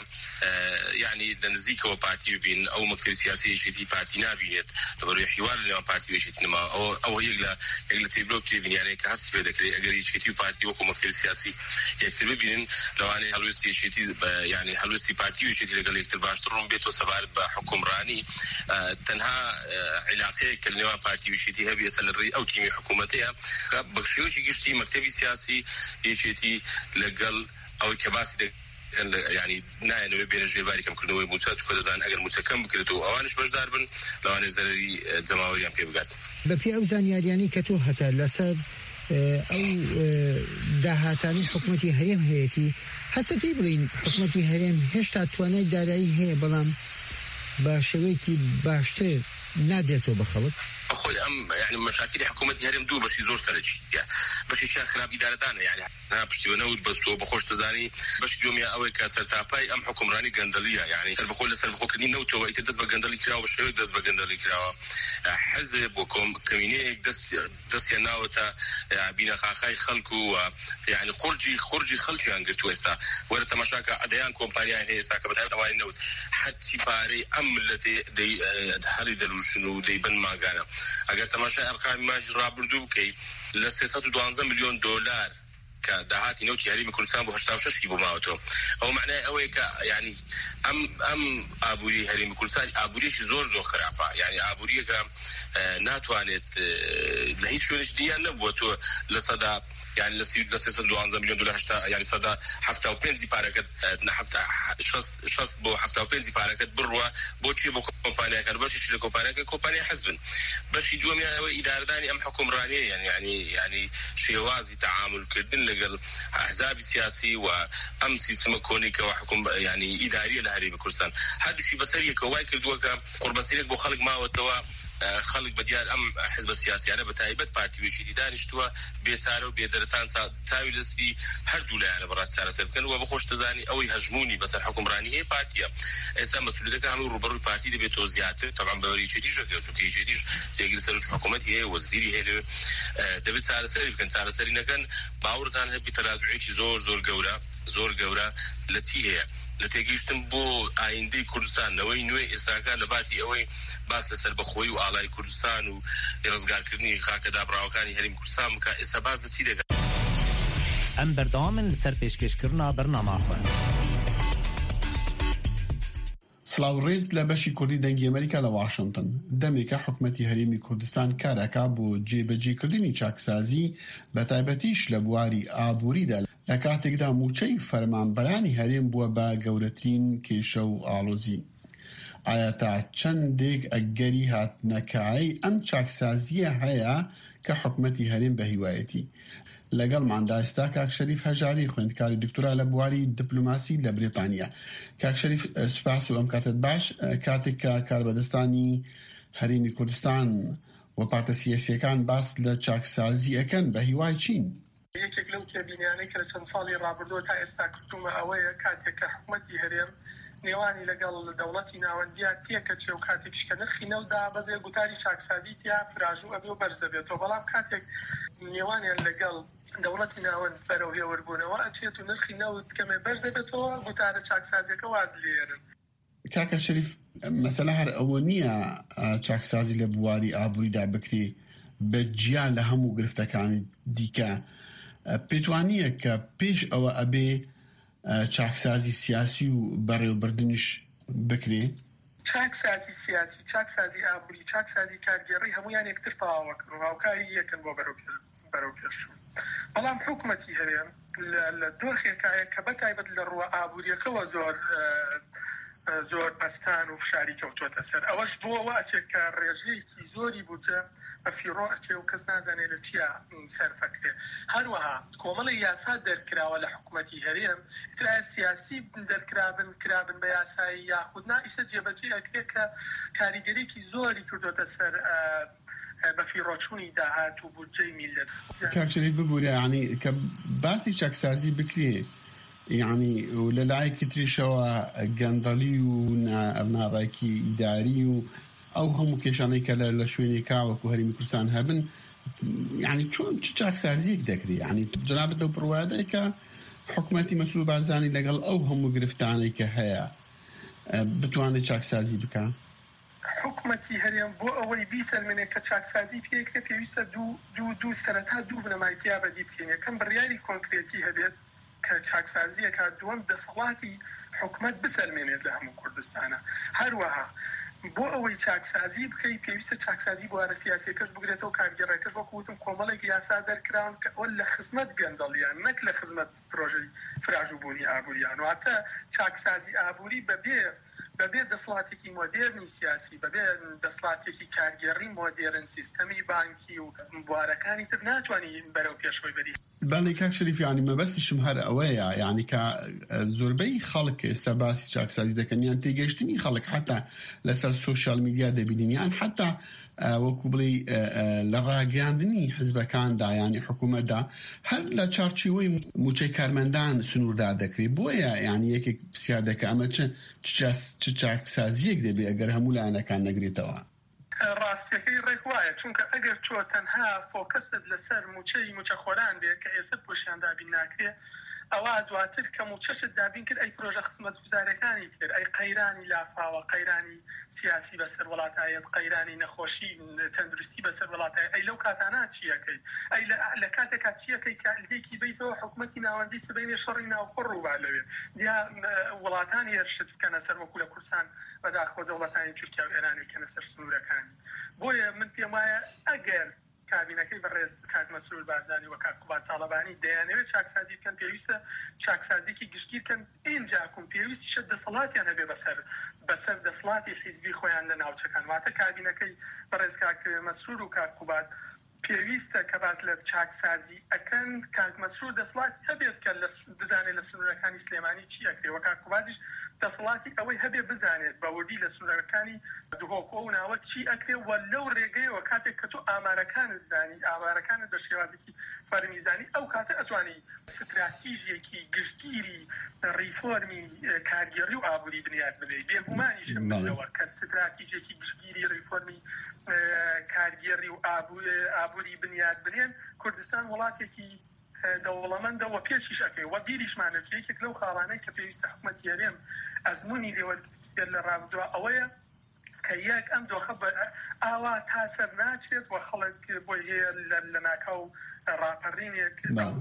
Speaker 6: یعنی لە نزیکەوە پارتی ببین ئەو مەکتەبی سیاسی یەکێتی پارتی نابینێت لەبەرەوەی حیوار لەنێوان پارتی و یەکێتی نەما ئەوە یەک لە یەک لە تێبلۆک تێبینیانەیە کە هەستی پێ دەکرێت ئەگەر یەکێتی و پارتی وەکو مەکتەبی سیاسی یەکتر ببینن لەوانەیە هەڵوێستی یەکێتی یعنی هەڵوێستی پارتی و یەکێتی لەگەڵ یەکتر باشتر ڕوون بێتەوە سەبارەت بە حکومڕانی تەنها علاقەیەک کە لەنێوان پارتی و یەکێتی هەبێ ئێستا لەڕێی ئەو تیمی حکوومەتەیە بە شێوەیەکی گشتی مەکتەبی سیاسی یەکێتی لەگەڵ ئەوەی کە باسی یعنی نایەنەوەی بێنە ژێباری کەمکردنەوەی موچە چکۆ دەزان ئەگەر موچەکەم بکرێتەوە ئەوانش بەشدار بن لەوانەیە زەرەری جەماوەریان پێ بگات
Speaker 5: بەپێی ئەو زانیاریانی کە تۆ هەتا لەسەر ئەو داهاتانی حکوومەتی هەرێم هەیەتی هەستەکەی بڵین حکوومەتی هەرێم هێشتا توانای دارایی هەیە بەڵام بە شێوەیەکی باشتر نادرێتەوە بە خەڵک
Speaker 6: خۆی ئەم یعنی مەشاکلی حکوومەتی هەرێم دوو بەشی زۆر سەرەکیە بەشێکیان خراپ ئیدارەدانە یعنی پشتیوەنەوت بەستەوە بە خۆش دەزانی بەشی دووەمیان ئەوەی کە سەرتاپای ئەم حکومڕانی گەندەلیە یعنی سەر بەخۆی لەسەر بەخۆکردنی نەوتەوە ئیتر دەست بە گەندەلی کراوە بە شێوەیەک دەست بە گەندەلی کراوە حەزب بۆ کۆمینەیەک دەستیان ناوەتە بینە خاخای خەڵک و یعنی قورجی قورجی خەڵکیان گرتووە ئێستا وەرە تەماشاکە ئەدەیان کۆمپانیایان هەیە ئێستا کە بەتایبەت ئەوانی نەوت هەرچی پارەی ئەم ملەتێ هەڵی دەلوشن و دەیبن ماگانە ئەگەر تەماشای ئەرقامی ماجی ڕابردوو بکەیت لە سێسەد و دوانزە ملیۆن دۆلار کە داهاتی نەوتی هەرێمی کوردستان بۆ هەشتا و شەشی بۆ ماوەتەوە ئەو معنای ئەوەیە کە یعنی ئەم ئەم ئابووری هەرێمی کوردستان ئابووریەکی زۆر زۆر خراپە یعنی ئابووریەکە ناتوانێت لە هیچ شوێنێک دیان نەبووە تۆ لە سەدا يعني لسي لسي صدوا عن مليون دولار هشتا يعني صدا حفتا وبنزي باركت حفتا شخص شخص بو حفتا وبنزي باركت بروا بوشي بو كومبانيا كان باش يشيل كومبانيا كومبانيا حزب باش يدوم يعني إدارة داني أم حكم رانية يعني يعني يعني شيوازي تعامل كردن لقل أحزاب سياسي وأم سيستم كوني كوحكم يعني إدارية لهري بكردستان هذا شيء بسرية كواي كردوا كقرب سريك بو خلق ما وتوا خلق بديار أم حزب السياسي أنا بتايبت بارتي وشيدي دانشتوا بيسارة وبيدرتان تاوي لسي هر دولة أنا برات سارة سبكن وبخوش تزاني أو يهجموني بس الحكم راني هي بارتيا إنسان مسؤولية كانوا روبرو البارتي دي بتوزيعات طبعا بوري شيء تيجي شو كي يجيش تيجي سر الحكومة هي وزيري هي دبت سارة سري كان سارة سري نكن باورتان بتراجعي زور زور جورا زور جورا التي هي لتێگەیشتن بۆ ئایندەی کوردستان نەوەی نوێ ئێستاکە لە باتی ئەوەی باس لەسەر بەخۆی و ئاڵای کوردستان و ڕزگارکردنی خاکە دابڕاوەکانی هەرێمی کوردستان بکە ئێستا باس لە چی دەکات
Speaker 2: ئەم بەردەوامن لەسەر پێشکەشکردنا بەرنامەخۆن
Speaker 7: سلااوڕێز لە بەشی کوردی دەنگی ئەمریکا لە واشنگتن دەمێکە حکومەتی هەرێمی کوردستان کارەکە بۆ جێبەجێکردنی چاکسازی بە تایبەتیش لە بواری ئابووریدا لە کاتێکدا موچەی فەرمانبەرانی هەرێم بووە بە گەورەترین کێشە و ئاڵۆزی. ئایا تا چەندێک ئەگەری هاتنەکایی ئەم چاکسازیە هەیە کە حکومەتی هەرێم بە هیوایەتی لەگەڵ مانداستا کاک شەریف هەژاری خوێندکاری دکتۆرا لە بواری دیپلۆماسی لە بریتانیا. کاک شەریف سوپاس و ئەم کاتت باش کاتێک کە کاربەدەستانی هەرێمی کوردستان و پارتە سیاسیەکان باس لە چاکسازی ئەکەن بە هیوای چین.
Speaker 8: یەکێک لەو تێبینیانەی کە لە چەند ساڵی ڕابردووە تا ئێستا کردومە ئەوەیە کاتێک کە حکومەتی هەرێم نێوانی لەگەڵ دەوڵەتی ناوەندیان تێکەچێ و کاتێکش کە نرخی نەودا بەزێ گوتاری چاکسازی تیا فراژوو ئەبێ و بەرزە بێتەوە بەڵام کاتێک نێوانیان لەگەڵ دەوڵەتی ناوەند بەرەو هێوەربوونەوە ئەچێت و نرخی نەوت کەمێ بەرزە بێتەوە گوتارە چاکسازیەکە واز لێرن.
Speaker 7: کاکە شەریف مەسەلە هەر ئەوە نییە چاکسازی لە بواری ئابووریدا بکرێ بەجیا لە هەموو گرفتەکانی دیکە پێتوانیە کە پێش ئەوە ئەبێ چاکسازی سیاسی و بەڕێوەبردنش بکرێ؟
Speaker 8: چاکسازی سیاسی، چاکسازی ئابووری، چاکسازی کارگێڕی هەمویان یەکتر تەواوەکن و هاوکاری یەکن بۆ بەرەو پێشچوون. بەڵام حکوومەتی هەرێم لە دۆخێکایە کە بەتایبەت لە ڕووە ئابووریەکەوە زۆر زۆر پەستان و فشاری کەوتووەتە سەر ئەوەش بۆەوە ئەچێت کە ڕێژەیەکی زۆری بووجە بە فیڕۆ ئەچێ و کەس نازانێت لە چیە سەرفەکرێ. هەروەها کۆمەڵی یاسا دەرکراوە لە حکوومەتی هەرێم کرایە سیاسی دەرکرابن کرابن بە یاسایی یاخودنا ئیسە جێبەجێ ئەکرێت کە کاریگەریەکی زۆری کردوتە سەر بە فیڕۆچوونی داهات و بودجەی میلەت.
Speaker 7: کاکشەریف ببوورە یعنی کە باسی چاکسازی بکرێ یعنی و لە لایەکی تریشەوە گەندەڵی و ناڕێکی ئیداری و ئەو هەموو کێشانەی کە لە شوێنێکا وەکو هەرێمی کوردستان هەبن یعنی چۆن چ چاکسازیەک دەکرێت یعنی جەنابەت لەو پڕوایەدە کە حکوومەتی مەسئول بارزانی لەگەڵ ئەو هەموو گرفتانەی کە هەیە بتوانێت چاکسازی بکات؟
Speaker 8: حکوومەتی هەرێم بۆ ئەوەی بیسەلمێنێت کە چاکسازی پێکرێت پێویستە دوو دوو دوو سەرەتا دوو بنەمایتیا بەدی بکەین. یەکەم بڕیاری کۆنکرێتی هەبێت کە چاکسازیەکە دووەم دەسەڵاتی حکوومەت بسەلمێنێت لە هەموو کوردستانە. هەروەها بۆ ئەوەی چاکسازی بکەی پێویستە چاکسازی بوارە سیاسیەکەش بگرێتەوە کارگەڕێکەش وەکو وتم کۆمەڵێک یاسا دەرکراون کە ئەوە لە خزمەت گەندەڵیان نەک لە خزمەت پرۆژەی فراژووبوونی ئابووریان. واتە چاکسازی ئابووری بەبێ بەبێ دەسەڵاتێکی مۆدێرنی سیاسی بەبێ دەسەڵاتێکی کارگێڕی مۆدێرن سیستەمی بانکی و بوارەکانی تر ناتوانین بەرەو پێشەوەی بەری.
Speaker 7: بەڵێ کاک شەریف یعنی مەبەستیشم هەر ئەوەیە یعنی کە زۆربەی خەڵک ئێستا باسی چاکسازی دەکەن یان تێگەشتنی خەڵک حتا لەسەر سوشال میدیا دەبینین یان حتا وەکو بڵێ لە ڕاگەاندنی حزبەکاندا یانی حکوومەتدا هەر لە چارچوبەی موچەی کارمەندان سنووردا دەکرێت. بۆیە یعنی یەکێک پرسیار دەکە ئەمە چ چاکسازیەک دەبێت ئەگەر هەموو لایەنەکان نەگرێتەوە؟
Speaker 8: ڕاستیەکەی ڕێک وایە چونکە ئەگەر تۆ تەنها فۆکەست لەسەر موچەی موچەخۆران بێت کە ئێستا پۆشیان دابین ناکرێت ئەوە دواتر کە موچەشت دابین کرد ئەی پرۆژە خزمەتگوزارەکانی کرد ئەی قەیرانی لافاوە قەیرانی سیاسی بەسەر وڵاتایەت قەیرانی نەخۆشی تەندروستی بەسەر وڵاتایە ئەی لەو کاتانە چیەکەی ئەی لە کاتێکا چیەکەی کالێکی بیتەوە حکوومەتی ناوەندی سبەینێ شەڕی ناوخۆ ڕووبا لەوێ دیا وڵاتانی هێرشت بکەنە سەر وەکو لە کوردستان بەداخۆ دەوڵەتانی تورکیا و ئێرانی کەنە سەر سنوورەکانی. بۆیە من پێم وایە ئەگەر کابینەکەی بەڕێز کات مەسئول بارزانی و کات قوبات تاڵەبانی دەیانەوێت چاکسازی بکەن پێویستە چاکسازیەکی گشتگیر بکەن ئینجاکم پێویستیشە دەسەڵاتیان هەبێ بەسەر بەسەر دەسەڵاتی حیزبی خۆیان لە ناوچەکان. واتە کابینەکەی بەڕێز کات مەسئول و کات قوبات پێویستە کە باز لە چاکسازی ئەکەن کات مەسئول دەسەڵاتی هەبێت کە بزانێت لە سنوورەکانی سلێمانی چی ئەکرێ و کات قوباتیش دەسەڵاتی ئەوەی هەبێ بزانێت بەوردی لە سنوورەکانی دوهۆکۆ و ناوە چی ئەکرێ و لەو ڕێگەیەوە کاتێک کە تۆ ئامارەکانت زانی ئامارەکانت بە شێوازێکی فەرمیزانی ئەو کاتە ئەتوانی استراتیژیەکی گشتگیری ڕیفۆرمی کارگێڕی و ئابووری بنیاد ببێ. بێگومانیشم بڵەوە کە استراتیژیەکی گشتگیری ڕیفۆرمی کارگێڕی و ئابووری بنیاد بنێن کوردستان وڵاتێکی دەوڵەمەندەوە پێچیش ئەەکەی وە بیریشمانێت یەکێک لەو خاڵانەی کە پێویستە حکوومەتی هەرێم ئەزمموی لێوەرگێت لە ڕابردووە ئەوەیە کە یەک ئەم دۆخە ئاوا تاسەر ناچێت و خەڵک بۆی هەیە لە ناکاو ڕاپەڕینێک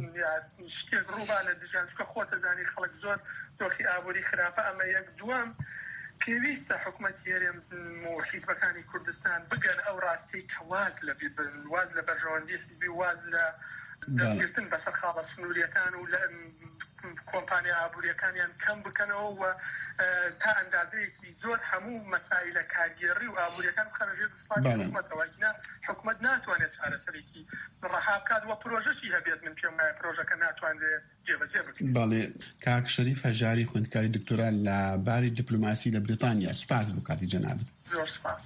Speaker 8: شتێک ڕووبا لە دژیان چکە خۆتەزانی خەڵک زۆر دۆخی ئابووری خراپە. ئەمە یەک دووەم پێویستە حکوومەتی هەرێم و حیزبەکانی کوردستان بگەن ئەو ڕاستی کە واز لە واز لە بەرژەوەندی حیزبی واز لە دەستگرتن بەسەر خاڵە سنووریەکان و لە کۆمپانیا ئابووریەکانیان کەم بکەنەوە و تا ئەندازەیەکی زۆر هەموو مەسائلە کارگێڕی و ئابووریەکان بخەنە ژێر دەسەڵاتی حکوومەتەوە حکوومەت ناتوانێت چارەسەرێکی ڕەها بکات و پرۆژەشی هەبێت من پێم وایە پرۆژەکە ناتوانێت جێبەجێ بکرێت.
Speaker 7: بەڵێ کاک شەریف هەژاری خوێندکاری دکتۆرا لە باری دیپلۆماسی لە بریتانیا سوپاس بۆ کاتی جەنابەت.
Speaker 8: زۆر سوپاس.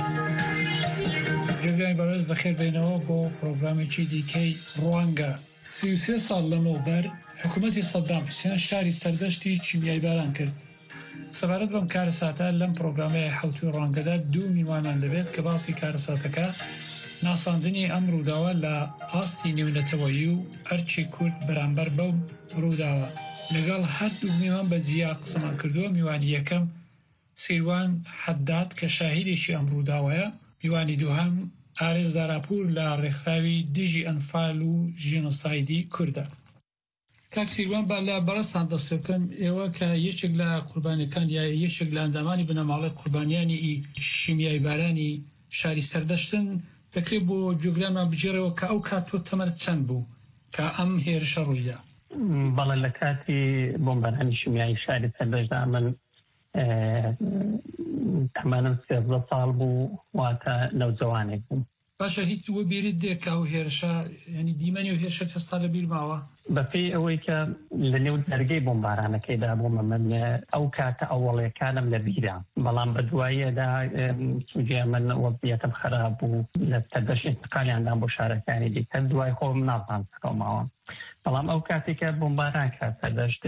Speaker 9: جێگای بەڕێز بەخێر بێنەوە بۆ پرۆگرامێکی دیکەی ڕوانگە سی و سێ ساڵ لەمەوبەر حکوومەتی سەدام حوسێن شاری سەردەشتی کیمیایی باران کرد. سەبارەت بەم کارەساتە لەم پرۆگرامەیە حوتی ڕەنگەدا دوو میوانمان دەبێت کە باسی کارەساتەکە ناساندنی ئەم ڕووداوە لە ئاستی نێونەتەوەیی و ئەرچی کورد بەرامبەر بەو ڕووداوە. لەگەڵ هەردوو میوان بە جیا قسەمان کردووە. میوانی یەکەم سیروان حەداد کە شاهیدێکی ئەم ڕووداوەیە، میوانی دووهەم ئارێز داراپور لە ڕێکخراوی دژی ئەنفال و ژینۆسایدی کوردە. کاک سیروان با لە بەڕستان دەست پێ بکەم، ئێوە کە یەکێک لە قوربانیەکان یا یەکێک لە ئەندامانی بنەماڵی قوربانیانی شیمیایی بارانی شاری سەردەشتن، دەکرێت بۆ جوگرامان بجێرەوە کە ئەو کات تۆ تەمەرت چەند بوو کە ئەم هێرشە ڕوویدا؟
Speaker 10: بەڵێ لە کاتی بۆمبارانی شیمیایی شاری سەردەشدا من تەمەنم سێزدە ساڵ بوو، واتە نەوجەوانێک بووم.
Speaker 9: باشە هیچ وە بیرت دێک ئەو هێرشە، ینی دیمەنی و هێرشە هێستا لە بیر ماوە؟
Speaker 10: بەپێی ئەوەی کە لە نێو دەرگەی بۆمبارانەکەیدا بوومە من ئەو کاتە ئەوڵەکانم لە بیرە، بەڵام بە دواییەدا سوجێ من وەزعیەتم خراپ بوو لە سەردەش ئینتقالیاندان بۆ شارەکانی دیکە دوای خۆم نازان چکەمەوە. بەڵام ئەو کاتێکە بۆمباران کە سەردەشت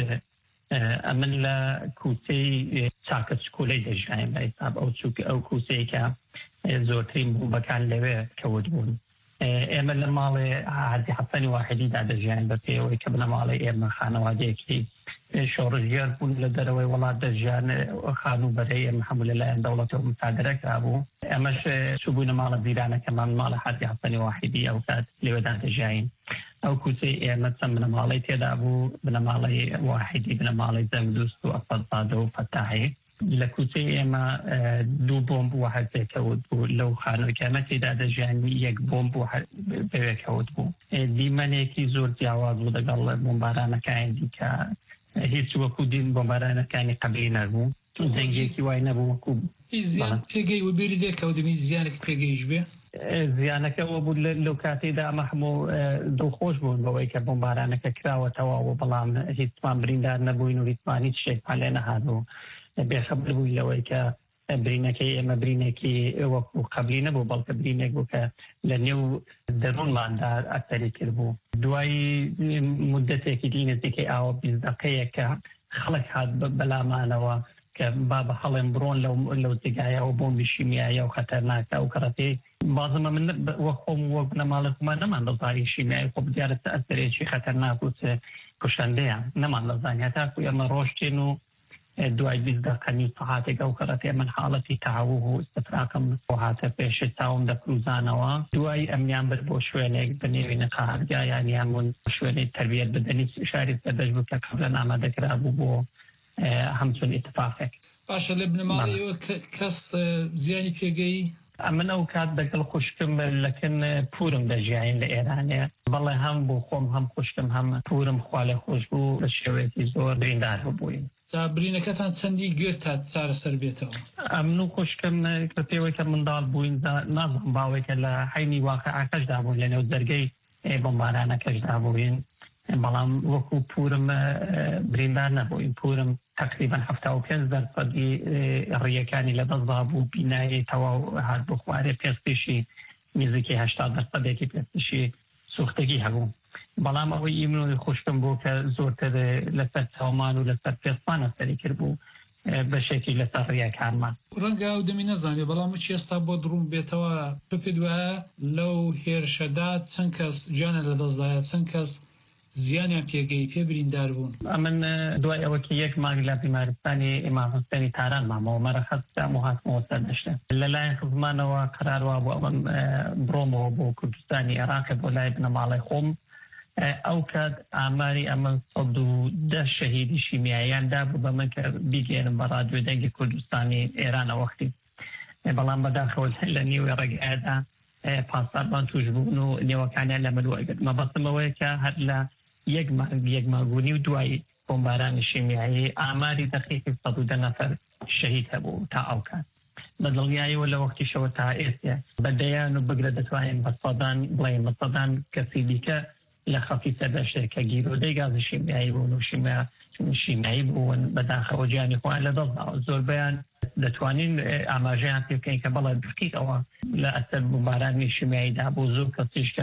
Speaker 10: ئەمن لە کوچەی چاکە چکۆلەی دەژیان بە حیساب ئەو ئەو کوچەی کە زۆرترین بووبەکان لەوێ کەوت بوون. ئێمە لە ماڵێ حاجی حەسەنی واحیدیدا دەژیان بە پێوەی کە بنە ماڵی ئێمە خانەوادەیەکی شۆڕژگەر بوون لە دەرەوەی وڵات دەژیان، خانوبەرەی ئێمە هەموو لەلایەن دەوڵەتەوە مساعدەرەکرا بوو. ئەمەش چووبوونە ماڵە بیرانەکەمان ماڵە حاجی حەسەنی واحیدی ئەو کات لێوەدا دەژیاین. ئەو کوچەی ئێمە چەند بنەماڵی تێدا بوو، بنەماڵی واحیدی، بنەماڵی زەنگدوست و ئەسەدزادە و فەتاحی. لە کوچەی ئێمە دوو بۆمب وهەرزێکەوت بوو لەو خانەوەکەمە تێدا دەژیان یەک بۆمب بەوێکەوت بوو. دیمەنێکی زۆر جیاواز بوو لەگەڵ بۆمبارانەکانی دیکە هیچ وەکو دین بۆمبارانەکانی قەبلی نەبوو، جەنگێکی وای نەبوو وەکو
Speaker 9: زیان پێگەی و بێری دێکەوت دەمی زیانێک پێگەیش بێ.
Speaker 10: زیانەکەەوە بوو لەو کاتێدا ئەمە هەموو دڵخۆش بوون بەوەی کە بۆمبارانەکە کراوەتەواوە، بەڵام هیچمان بریندار نەبووین و هیچمان هیچ شتێکمان لێ نەهاتبوو. بێخەبر بووی لەوەی کە برینەکەی ئێمە برینێکی وەکو قەبلی نەبوو، بەڵکە برینێک بوو کە لە نێو دەروونماندا ئەسەری کرد بوو. دوایی مدەتێکی دی نزیکەی ئاوە بیست دەقەیە کە خەڵک هات بەلامانەوە کە با بە هەڵێن بڕۆن لەو جێگایەوە بۆمبی شیمیاییە و خەتەرناکە و کەڕەتەی بازمە من وە خۆم وەک نەماڵەتمان نەمان دەزانی شیمیایی خۆ دیارە ئەسەرێکی خەتەرناک و کوشەندەیە نەمان دەزانی، هەتاکو ئێمە ڕۆشتین و دوای بیست دقەنی سەعاتێک ئەو کەڕەتێ من حاڵەتی تەواو و استفراقم بۆ هاتە پێشی چاوم دەفروزانەوە. دوای ئەمیان برد بۆ شوێنێک بنێوینە قارگا یانیان بوون شوێنەی تەربیەت بدەنی شاری سەردەش بوو کە قەبلەن ئامادەکرا بوو بۆ هەمچون ئیتفاقێک.
Speaker 9: باشە لە بنەماڵیەوە کەس زیانی پێگەی؟
Speaker 10: من ئەو کات دەگەڵ خوشکم لەکن پورم دەژیان لە ئێرانێ، بەڵێ هەم بۆ خۆم هەم خوشکم هەم پورم خوا لێ خۆش بوو بە شێوەیەکی زۆر بریندار ببووین.
Speaker 9: برینەکەتان چەندی گرت تا چارەسەر بێتەوە؟
Speaker 10: ئەمن و خوشکم کە پێوەی کە منداڵ بووین نازم باوێکە لە حینی واقعەکەشدا بووین، لە نێو دەرگەی بۆمبارانەکەشدا بووین، بەڵام وەکو پورم بریندار نەبووین. پورم تقریبا هەفتا و پێنج دەرسەدی ڕێیەکانی لەدەستدا بوو، بینایی تەواو هات بۆ خوارێ پێستیشی نزیکەی هەشتا دەرسەدێکی پێستیشی سوختگی هەبوو. بەڵام ئەوەی ئیمنۆی خوشکم بوو کە زۆرتر لەسەر چاومان و لەسەر پێستمانە سەری کرد بوو بەشێکی لەسەر ڕێیەکانمان.
Speaker 9: ڕەنگە ئەو دەمی نەزانێ، بەڵام چی ئێستا بۆ دڕوم بێتەوە پێ دوایە لەو هێرشەدا چەند کەس جانە لەدەستدایە، چەند کەس زیانیان پێگەی پێ بریندار بوون؟
Speaker 10: من دوای ئەوەکە یەک مانگ لە بیمارستانی ئیمام حوسێنی تاران مامەوە مەرەخەستام و هاتمەوە سەردەشتە. لەلایەن خزمانەوە قەراروا بوو ئەوەم بڕۆمەوە بۆ کوردستانی عێراق بۆ لای بنەماڵی خۆم. ئەو کات ئاماری ئەمە سەد و دە شەهیدی شیمیاییاندا بوو بە من کە بیگەێنم بە ڕادیۆ دەنگی کوردستانی ئێرانە وەختی، بەڵام بەداخەوە لە نیوەی ڕێگایدا پاسداران توش بوون و نێوەکانیان لە ملوەگرت. مەبەستمەوەیە کە هەر لە یەک یەک ماگونی و دوای بۆمبارانی شیمیایی ئاماری دەقیقی سەد و دە نەفەر شەهید هەبوو تا ئەو کات. بە دڵنیاییەوە لە وەختیشەوە تا ئێستا بەدەیان و بگرە دەتوانین بە سەدان بڵێن بە سەدان کەسی دیکە لە خەفی سەردەشتێک کە گیرۆدەی گازی شیمیایی بوون و شیمیایی بوون بەداخەوە گیانی خۆیان لەدەستداوە. زۆربەیان دەتوانین ئاماژەیان پێ بکەین کە بەڵێ دقیقەوە لە ئەسەر بۆمبارانی شیمیاییدا بۆ زۆر کەسیشکە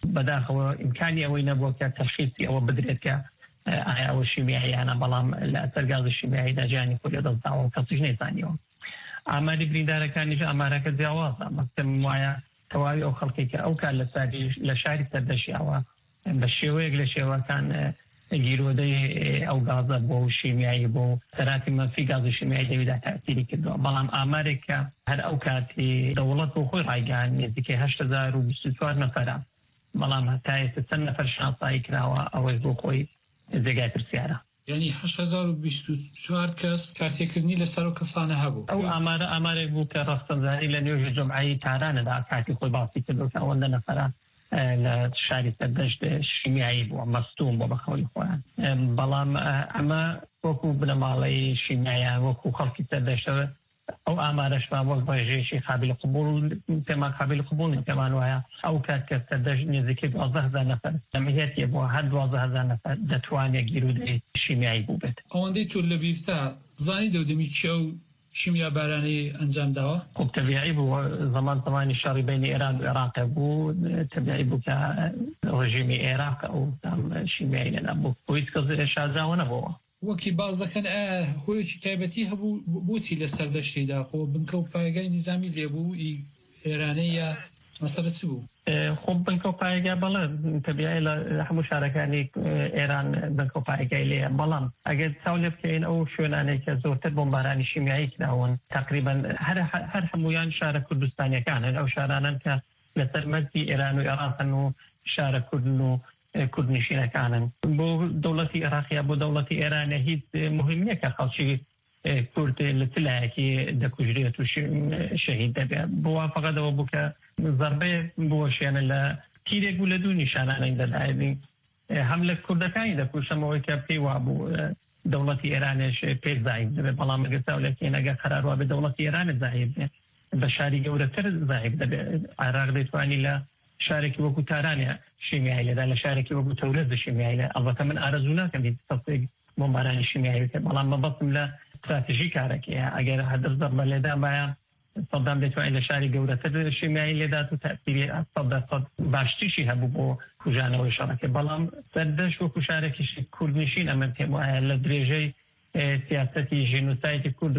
Speaker 10: بەداخەوە ئیمکانی ئەوەی نەبووە کە تەشخیصی ئەوە بدرێت کە ئایا ئەوە شیمیاییانە، بەڵام لە ئەسەر گازی شیمیاییدا گیانی خۆی لەدەستداوە کەسیش نەیزانیەوە. ئاماری بریندارەکانیش ئامارەکە جیاوازە، مەسەڵەن وایە تەواوی ئەو خەڵکی کە ئەو کار لە شاری سەردەشیاوە بە شێوەیەک لە شێوەکان گیرۆدەی ئەو گازە بۆ شیمیایی بۆ سەراتی مەفی گازی شیمیایی دەویدا تاثیری کردووە. بەڵام ئامارێک کە هەر ئەو کاتی دەوڵەت بۆ خۆی ڕایگەیان نزیکەی هەشت هەزار و بیست و چوار نەفەرە، بەڵام هەتا ئێستا چەند نەفەر شناسایی کراوە ئەوەی بۆ خۆی جێگای پرسیارە.
Speaker 9: یعنی هەشت هەزار و بیست و چوار کەس کارتێکردنی لەسەر و کەسانە هەبوو.
Speaker 10: ئەو ئامارە ئامارێک بوو کە ڕەخسەنجانی لە نوێژی جمعایی تارانەدا کاتی خۆی باسی کردو کە ئەوەندە نەفەرە لە شاری سەردەشت شیمیایی بووە، مەستوم بۆ بەخەوی خۆیان. بەڵام ئەمە وەکو بنەماڵەی شیمیاییان وەکو خەڵکی سەردەشتەوە ئەو ئامارەشمان وەک ڕێژەیەکی قابل قبول پێمان قابل قبول نین. پێمان وایە ئەو کات کە سەردەشت نزیکەی دوازدە هەزار نەفەر ئەمەهێتیە بۆ هەر دوازدە هەزار نەفەر دەتوانێت گیرودەی شیمیایی بوو بێت.
Speaker 9: ئەوەندەی تۆ لە بیرتا زانی دەودەمی چی ئەو شیمیا بارانەی ئەنجام داوە؟
Speaker 10: خب تەبیعی بوو، زەمان زەمانی شەڕی بینی ئێران و عێراق بوو، تەبیعی بوو کە ڕژیمی عێراق ئەو شیمیایی لەنا بوو، بۆ هیچ کەس شازاوە نەبووە.
Speaker 9: وەکی باز دەکەن هۆیەکی تایبەتی هەبوو بۆچی لە سەردەشتیدا خۆ بنکە و پایگای نظامی لێبوو ئێرانەی یا مەسەلە چ بوو؟
Speaker 10: خۆ بنکە و پایگای بەڵێ تەبیعی لە هەموو شارەکانی ئێران بنکە و پایگای لێیە، بەڵام ئەگەر چاو لێ بکەین ئەو شوێنانەی کە زۆرتر بۆمبارانی شیمیایی کراون تقریبا هەر هەمویان شارە کوردستانیەکانن، ئەو شارانن کە لەسەر مەرجی ئێران و عێراقن و شارە کوردن و کوردنشینەکانن. بۆ دەوڵەتی عێراقیا بۆ دەوڵەتی ئێرانە هیچ مهم نییە کە خەڵکی کورد لە تلایەکی دەکوژرێت و شەهید دەبێت، بۆ فەقەتەوە بوو کە زەربەیە بۆشێنە لە تیرێک بوو لە دوو نیشانانەی دەدایبی هەم لە کوردەکانی دەکوشەمەوەی کە پێی وابوو دەوڵەتی ئێرانێش پێ زایب دەبێت، بەڵام ئەگەر چاولێکێن ئەگەر قەرار وابێت دەوڵەتی ئێرانت زایب بێت بە شاری گەورەتر زایب دەبێت. عێراق دەیتوانی لە شارێکی وەکو تارانە شیمیایی لەدا لە شارێکی وەکو تەورەت شیمیایی لە ئەڵبەتە من ئارەزوو ناکەم سەفێک بۆمبارانی شیمیایی بکەم، بەڵام مەبەستم لە استراتیژی کارەکەیە. ئەگەر هەدەف زەربە لێدا بایە سەدام دەتوانێت لە شاری گەورەتر شیمیایی لێدات و تەأثیری سەد دەرصەد باشتریشی هەبوو بۆ کوژانەوەی شەڕەکە. بەڵام سەردەشت وەکو شارێکیشی کوردنشین ئەمە پێم وایە لە درێژەی سیاسەتی ژینۆسایدی کورد و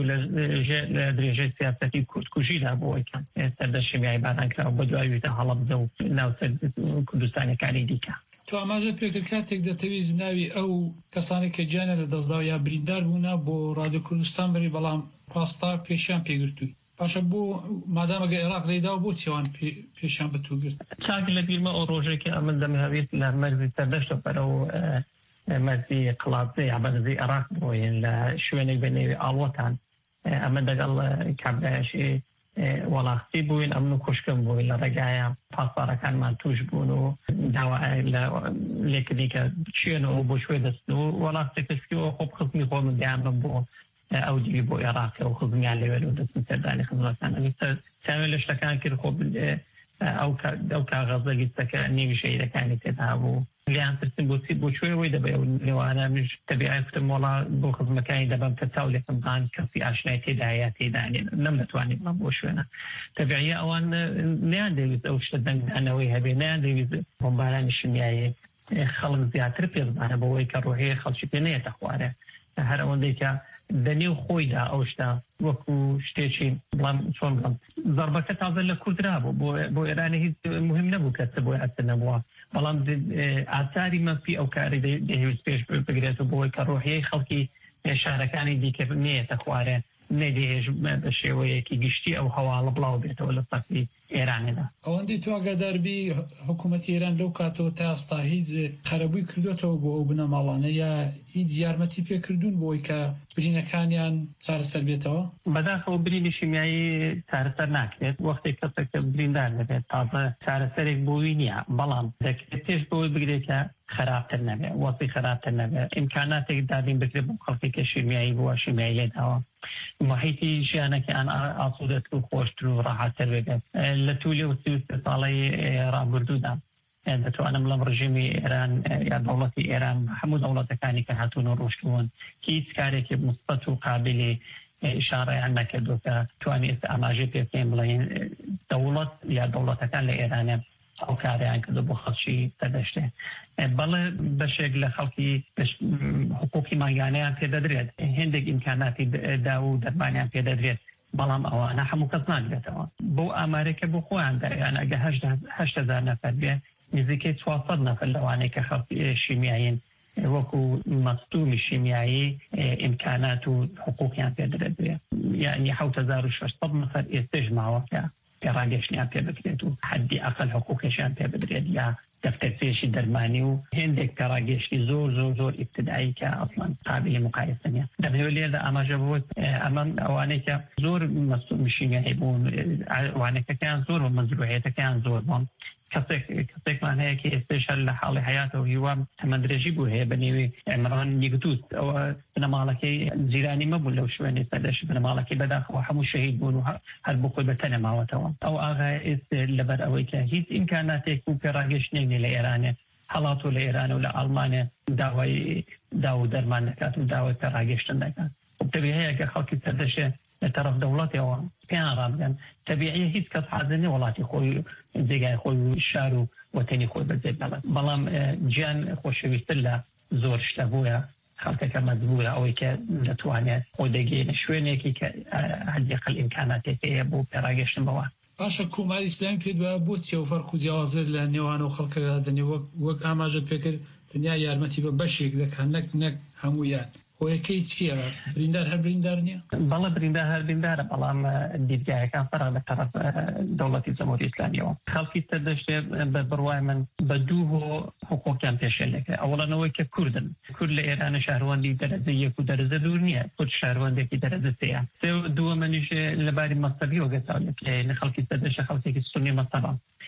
Speaker 10: لە درێژەی سیاسەتی کوردکوژیدا بۆ ئەوەی سەردەشت شیمیایی باران کراوە بە دوای ویتە هەڵەبجە و ناوسەر کوردستانەکانی دیکە.
Speaker 9: تو ئاماژەت پێکرد کاتێک دەتەویست ناوی ئەو کەسانی کە گیانە لە دەستداوە یا بریندار بوونە بۆ ڕادیۆ کوردستان بەری، بەڵام پاستا پێشیان پێگرتووی. پاشە بۆ مادامەگە عێراق لێدا و بۆ چێوان پێشیان بەتوگرت؟
Speaker 10: چاک لە بیرمە ئەو ڕۆژێکی ئەمن دەمەوێت لە مەرزی سەردەشتە بەرەو مەرزی قڵاتزەی یا بەرزی عێراق بۆین لە شوێنێک بە نێوی ئاڵۆتان. ئەمە دەگەڵ کابرایشی وەڵاختی بووین، ئەمن و خوشکم بووین لە ڕێگایە پاسپارەکانمان توش بوون و داوا لێکردی کە بچێنەوە بۆ شوێ دەستن و وەڵاختێکشتیەوە خۆ خزمی خۆ من دیان بم بۆ ئەو دیوی بۆ عێراق و خزمیان لەوێ و دەستن سەردانی خزمەتان چاوێ لە شتەکان کرد خۆ ئەو کاغەزە لیستەکە نێوی شەیدەکانی تێدا بوو لیان ترسن بۆ بۆ شوێوەی دەبێ و لێوانە منش تەبیعی کوتم وەڵا بۆ خزمەکانی دەبم کە چاو لێکم بان کەسی ئاشنای تێدایە تێدانێن نەم دەتوانێت بڵام بۆ شوێنە. تەبیعی ئەوان نەیان دەویست ئەو شتە دەنگدانەوەی هەبێ، نەیان دەویست بۆمبارانی شیمیایی خەڵک زیاتر پێ بزانە بەوەی کە ڕۆحیە خەڵکی پێ نەیەتە خوارێ. هەر ئەوەندەی کە دەنێو خۆیدا ئەو شتا وەکو شتێکی بڵام چۆن بڵم زەربەکە تازە لە کوردرا بوو بۆ ئێرانی هیچ مهم نەبوو کەسە بۆی ئەسە نەبووە، بەڵام ئاثاری مەفی ئەو کاری دەهێویست پێش بگرێت و بۆی کە ڕۆحیەی خەڵکی شارەکانی دیکە نەیەتە خوارێ نەدەهێژ بە شێوەیەکی گشتی ئەو هەواڵە بڵاو بێتەوە لە سەفی ئێرانێدا.
Speaker 9: ئەوەندەی تو ئاگاداربی حکوومەتی ئێران لەو کاتەوە تا ئێستا هیچ قەرەبووی کردوێتەوە بۆ ئەو بنەماڵانە یا هیچ یارمەتی پێکردوون بۆی کە برینەکانیان چارەسەر بێتەوە؟
Speaker 10: بەداخەوە برینی شیمیایی چارەسەر ناکرێت وەختێک کەسێکە بریندار دەبێت تازە چارەسەرێک بۆی نییە، بەڵام دەکرێت پێش بۆی بگرێت کە خراپتر نەبێ وەسی خراپتر نەبێ ئیمکاناتێک دابین بکرێت بۆ خەڵکێکە شیمیایی بووە شیمیایی لێداوە محیطی ژیانەکە ئەن ئاسوودەت و خۆشتر و ڕاحەتر بێت. لە توولی و سی ساڵی ڕابردوودا دەتوانم لەم ڕژیمی ئێران یا دەوڵەتی ئێران هەموو دەوڵەتەکانی کە هاتوون و ڕۆشتوون هیچ کارێکی مثبت و قابلی ئشارەیان نەکردو کە توانی ئێستا ئاماژەی پێ بکەین بڵێن دەوڵەت یا دەوڵەتەکان لە ئێرانە ئەو کاریان کردو بۆ خەڵکی سەردەشتێ بەڵێ بەشێک لە خەڵکی حقوقی ماگانەیان پێدەدرێت هێندێک ئیمکاناتی دا و دەرمانیان پێدەدرێت بەڵام ئەوانە هەموو کەس ناگرێتەوە بۆ ئامارێکە بۆ خۆیان دایان ئەگە هەشت هەزار نەفەر بێ نزیکەی چوارسەد نەفەر لەوانەیە کە خەڵکی شیمیایین وەکو مەستومی شیمیایی ئیمکانات و حقوقیان پێدرێت بێ یعنی حەوت هەزار و شەشسەد نەفەر ئێستش ماوەکە پێڕاگەشتیان پێ بکرێت و حەدی ئەقل حقوقیشیان پێ بدرێت یا دەفتەرچێشی دەرمانی و هێندێک پێڕاگەشتی زۆر زۆر زۆر ئیبتدایی کە ئەسڵەن قابلی مقایسە نیە دەبێت لێرە ئاماژە بووت ئەمە ئەوانەی کە زۆر مەستومی شیمیایی بوون ئەوانەکەیان زۆر و مەزروعەتەکەیان زۆر بوون کەسێکمان هەیە کە ئێستش لە حاڵی حیاتەوە هیوام تەمەندرێژی بوو هەیە بە نێوی ئەمڕان نیگتوت ئەوە بنەماڵەکەی زیرانی مەبوو لەو شوێنی سەردەش بنەماڵەکەی بەداخەوە هەموو شەهید بوون و هەر بۆ خۆی بەتەنە ماوەتەوە ئەو ئاغای ئێست لەبەر ئەوەی کە هیچ ئیمکاناتێک و پێڕاگەشتێنی لە ئێرانێ هەڵات و لە ئێران و لە ئەڵمانیا داوای داو و دەرمان دەکات و داوای پێڕاگەشتن دەکات دەبێ هەیە کە خەڵکی سەردەشێ لطرف دولتەوە پێیان ڕابگەن تەبیعیە هیچ کەس حاضر نیە وڵاتی خۆی جێگای خۆی و شار و وەتەنی خۆی بەجێ بڵێت بەڵام گیان خۆشەویستتر لە زۆر شتە بووە خەڵکەکە مەجبورە ئەوەی کە دەتوانێت خۆی دەگەێنە شوێنێکی کە هەردێقل ئیمکاناتێک هەیە بۆ پێڕاگەشتن بەوە
Speaker 9: باشە کۆماری ئیسلامی پێ دوایە بۆ چێو فەرق و جیاوازر لە نێوان و خەڵکەدا دەنێ وەک ئاماژەت پێکرد دنیا یارمەتی بە بەشێک دەکەن نەک نەک هەموویان هۆیەکەی چییە بریندار هەر بریندار نییە
Speaker 10: بەڵێ بریندار هەر بریندارە بەڵام دیدگایەکان فەرق لە تەرەف دەوڵەتی جەمهوری ئیسلامیەوە خەڵکی سەردەشتێ بە بڕوای من بە دوو بۆ حقوقیان پێشێنەکە ئەوڵانەوەی کە کوردن کورد لە ئێرانە شارەوەندی دەرەجە یەک و دەرەجە دوور نییە کورد شارەوەندێکی دەرەجە سێیە سێ دووە منیش لەباری مەستەبی وەگەساویەکە خەڵکی سەردەشە خەڵکێکی سونی مەستەبە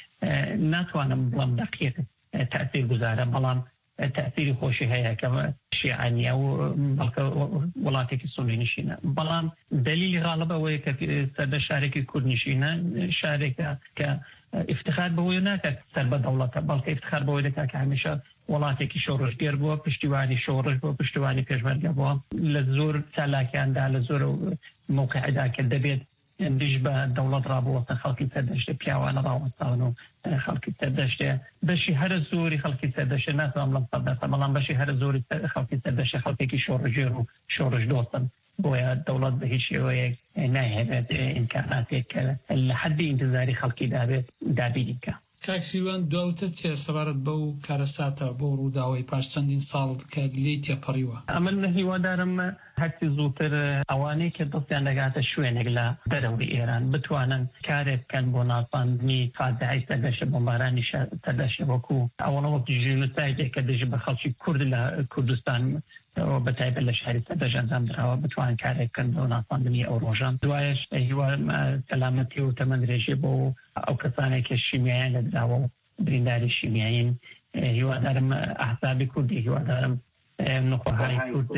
Speaker 10: ناتوانم بڵم دەقیق تەأثیر گوزارە بەڵام تأثیری خۆشی هەیە کە شیعانیە و بەڵکە وڵاتێکی سونی نشینە بەڵام دلیلی غاڵب ئەوەیە کە سەردە شارێکی کورد نشینە شارێکە کە افتخار بەوەی ناکات سەر بە دەوڵەتە بەڵکە افتخار بەوەی دەکات کە هەمیشە وڵاتێکی شۆڕژگەر بووە پشتیوانی شۆڕژ بووە پشتیوانی پێشمەرگە بووە لە زۆر چالاکیاندا لە زۆر موقعدا کە دەبێت دیش بە دەوڵەت ڕابوەستە خەڵکی سەردەشتە پیاوانە ڕاوەستاون و خەڵکی سەردەشتێ بەشی هەرە زۆری خەڵکی سەردەشتە ناتوانم لەم سەردەسە بەڵام بەشی هەرە زۆری خەڵکی سەردەشتە خەڵکێکی شۆڕژێر و شۆڕژ دۆستن بۆیە دەوڵەت بە هیچ شێوەیەک ناهێنێت ئیمکاناتێک لە حەدی ئینتزاری خەڵکی دابێت دابینی بکە
Speaker 9: کاکسیوان دواتر چێ سەبارەت بەو کارەساتە بۆ ڕووداوای پاش چەندین ساڵ کە لێی تێپەڕیوە
Speaker 10: ئەمە هیوادارم هەرچی زووتر ئەوانەی کە دەستیان دەگاتە شوێنێک لە دەرەوەی ئێران بتوانن کارێک بکەن بۆ ناساندنی فاجعەی سەردەشە بۆمبارانی سەردەشە وەکو ئەوەنە وەکو ژینۆسایدێک کە دەژی بە خەڵکی کورد لە کوردستان بەتایبەت لە شاری سەردەش ئەنجام درراوە بتوان کارێک بکەن بۆ ناساندنی ئەو ڕۆژان دوایش هیوا سەلامەتی و تەمەندرێژی بۆ ئەو کەسانێک کە شیمیایان لەدراوە و برینداری شیمیایین هیوادارم ئەحزابی کوردی هیوادارم نخواهای کورد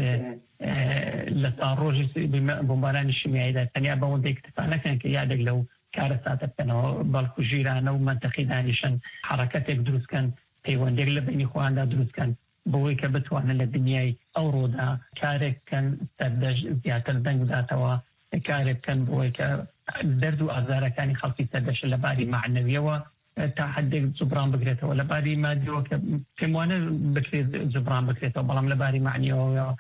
Speaker 10: لە تا ڕۆژی بۆمبارانی شیمیاییدا تەنیا بەوەندەی اکتفا نەکەن کە یادێک لەو کارەساتە بکەنەوە بەڵکو ژیرانە و منتەقی دانیشن حرەکەتێک دروستکەن پەیوەندێک لە بینی خۆیاندا دروستکەن بۆی کە بتوانن لە دنیای ئەوڕۆدا کارێک بکەن سەردەش زیاتر دەنگ بداتەوە کارێک بکەن بۆی کە دەرد و ئازارەکانی خەڵکی سەردەش لەباری معنەویەوە تا حدێک جبران بکرێتەوە لەباری مادیەوە کە پێم وانە بکرێت جبران بکرێتەوە بەڵام لەباری معنیەوە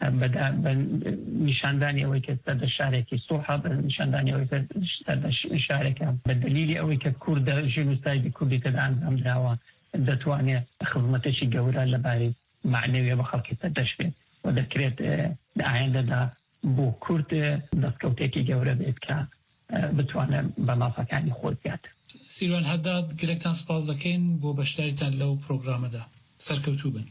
Speaker 10: نیشاندانی ئەوەی کە سەردەش شارێکی سوحە نیشاندانی ئەوەی کە سەردەش شارێکە بە دلیلی ئەوەی کە کوردە ژینۆسایدی کوردی تێدا ئەنجام دراوە دەتوانێت خزمەتێکی گەورە لەباری معنەویە بە خەڵکی سەردەش بێت و دەکرێت لە ئایندەدا بۆ کورد دەستکەوتێکی گەورە بێت کە بتوانێت بە مافەکانی خۆی بێت.
Speaker 9: سیروان هەداد گەلێکتان سپاس دەکەین بۆ بەشداریتان لەو پرۆگرامەدا سەرکەوتوو بن.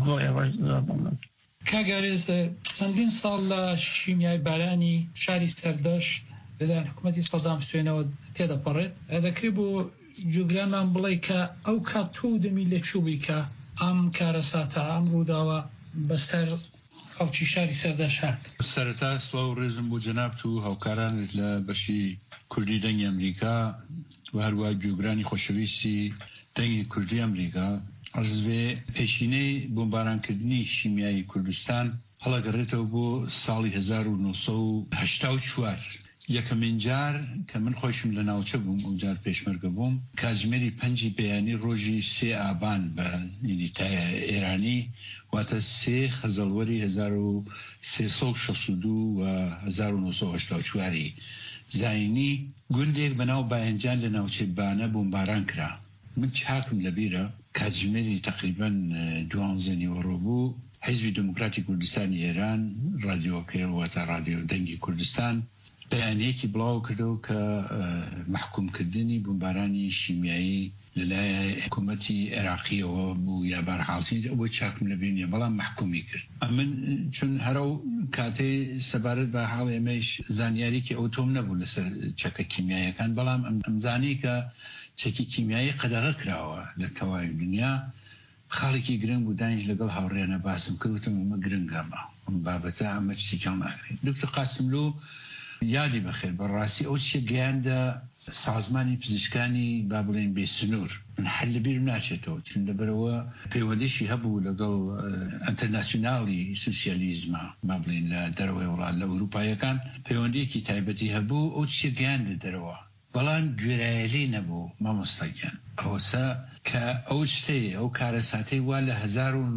Speaker 9: کاگارێز چەندین ساڵ لە شیمیای بارانی شاری سەردەشت لەلایەن حکوومەتی سەدام حوسێنەوە تێدەپەڕێت دەکرێت بۆ جوگرانمان بڵێ کە ئەو کات تۆ دەمی لە چوبی کە ئەم کارەساتە ئەم ڕووداوە بەسەر خەڵکی شاری سەردەشت هات.
Speaker 11: سەرەتا سڵاو و ڕێزم بۆ جەنابت و هاوکارانت لە بەشی کوردی دەنگی ئەمریکا و هەروە گوێگرانی خۆشەویستی دەنگی کوردی ئەمریکا ئەرزبێ پێشینەی بۆمبارانکردنی شیمیایی کوردستان هەڵەگەڕێتەوە بۆ ساڵی هەزار و نۆ سەد و هەشتا و چوار یەکەمین جار کە من خۆشم لە ناوچە بووم ئەو جار پێشمەرگە بووم کاتژمێری پەنجی بەیانی ڕۆژی سێ ئابان بە نیتایە ئێرانی واتە سێ خەزەڵوەری هەزار و سێسە و شەست و دوو و هەزار و نۆسە و هەشتا و چواری زاینی گوندێک بەناو باەنجان لە ناوچەی بانە بۆمباران کرا. من چاکم لەبیرە کاتژمێری تقریبەن دوانزە نیوەڕۆ بوو حیزبی دموکراتی کوردستانی ئێران رادیۆکەی واتە رادیۆ دەنگی کوردستان بەیانەیەکی بڵاو کردەوە کە محکومکردنی بۆمبارانی شیمیایی لەلایە حکوومەتی عێراقیەوە بوو یا بەرحاڵی ئەوە چاکم لەبینە بەڵام محکومی کرد. ئەمن چون هەرو کاتێ سەبارەت بە حاڵ ئێمەش زانیاریکی ئەو تۆم نەبوو لەسەر چەکە کیمیایەکان بەڵام ئەمزانی کە چەکی کیمیایی قەدەغە کراوە لە تەواوی دنیا خاڵێکی گرنگ بوو دانیش لەگەڵ هاوڕێنە باسم کردوتم ئەمە گرنگەمە ئەم بابەتە ئەمە چیکەڵ ناکرێت. دکتۆر قاسملو یادی بەخێر بەڕاستی ئەو چیە گەیاندە سازمانی پزیشکانی با بڵێن بێ سنوور من هەر لەبیرم ناچێتەوە چون لەبەرەوە پەیوەندیشی هەبوو لەگەڵ ئەنتەرناسیۆنالی سوسیالیزمە با بڵێن لە دەرەوەی وڵات لە ئەوروپایەکان پەیوەندیەکی تایبەتی هەبوو ئەو چیە گەیاندە دەرەوە بەڵام گوێرایەلی نەبوو مامۆستاگیان ئەوەسە کە ئەو شتەیە ئەو کارە ساتەی وا لە هەزار و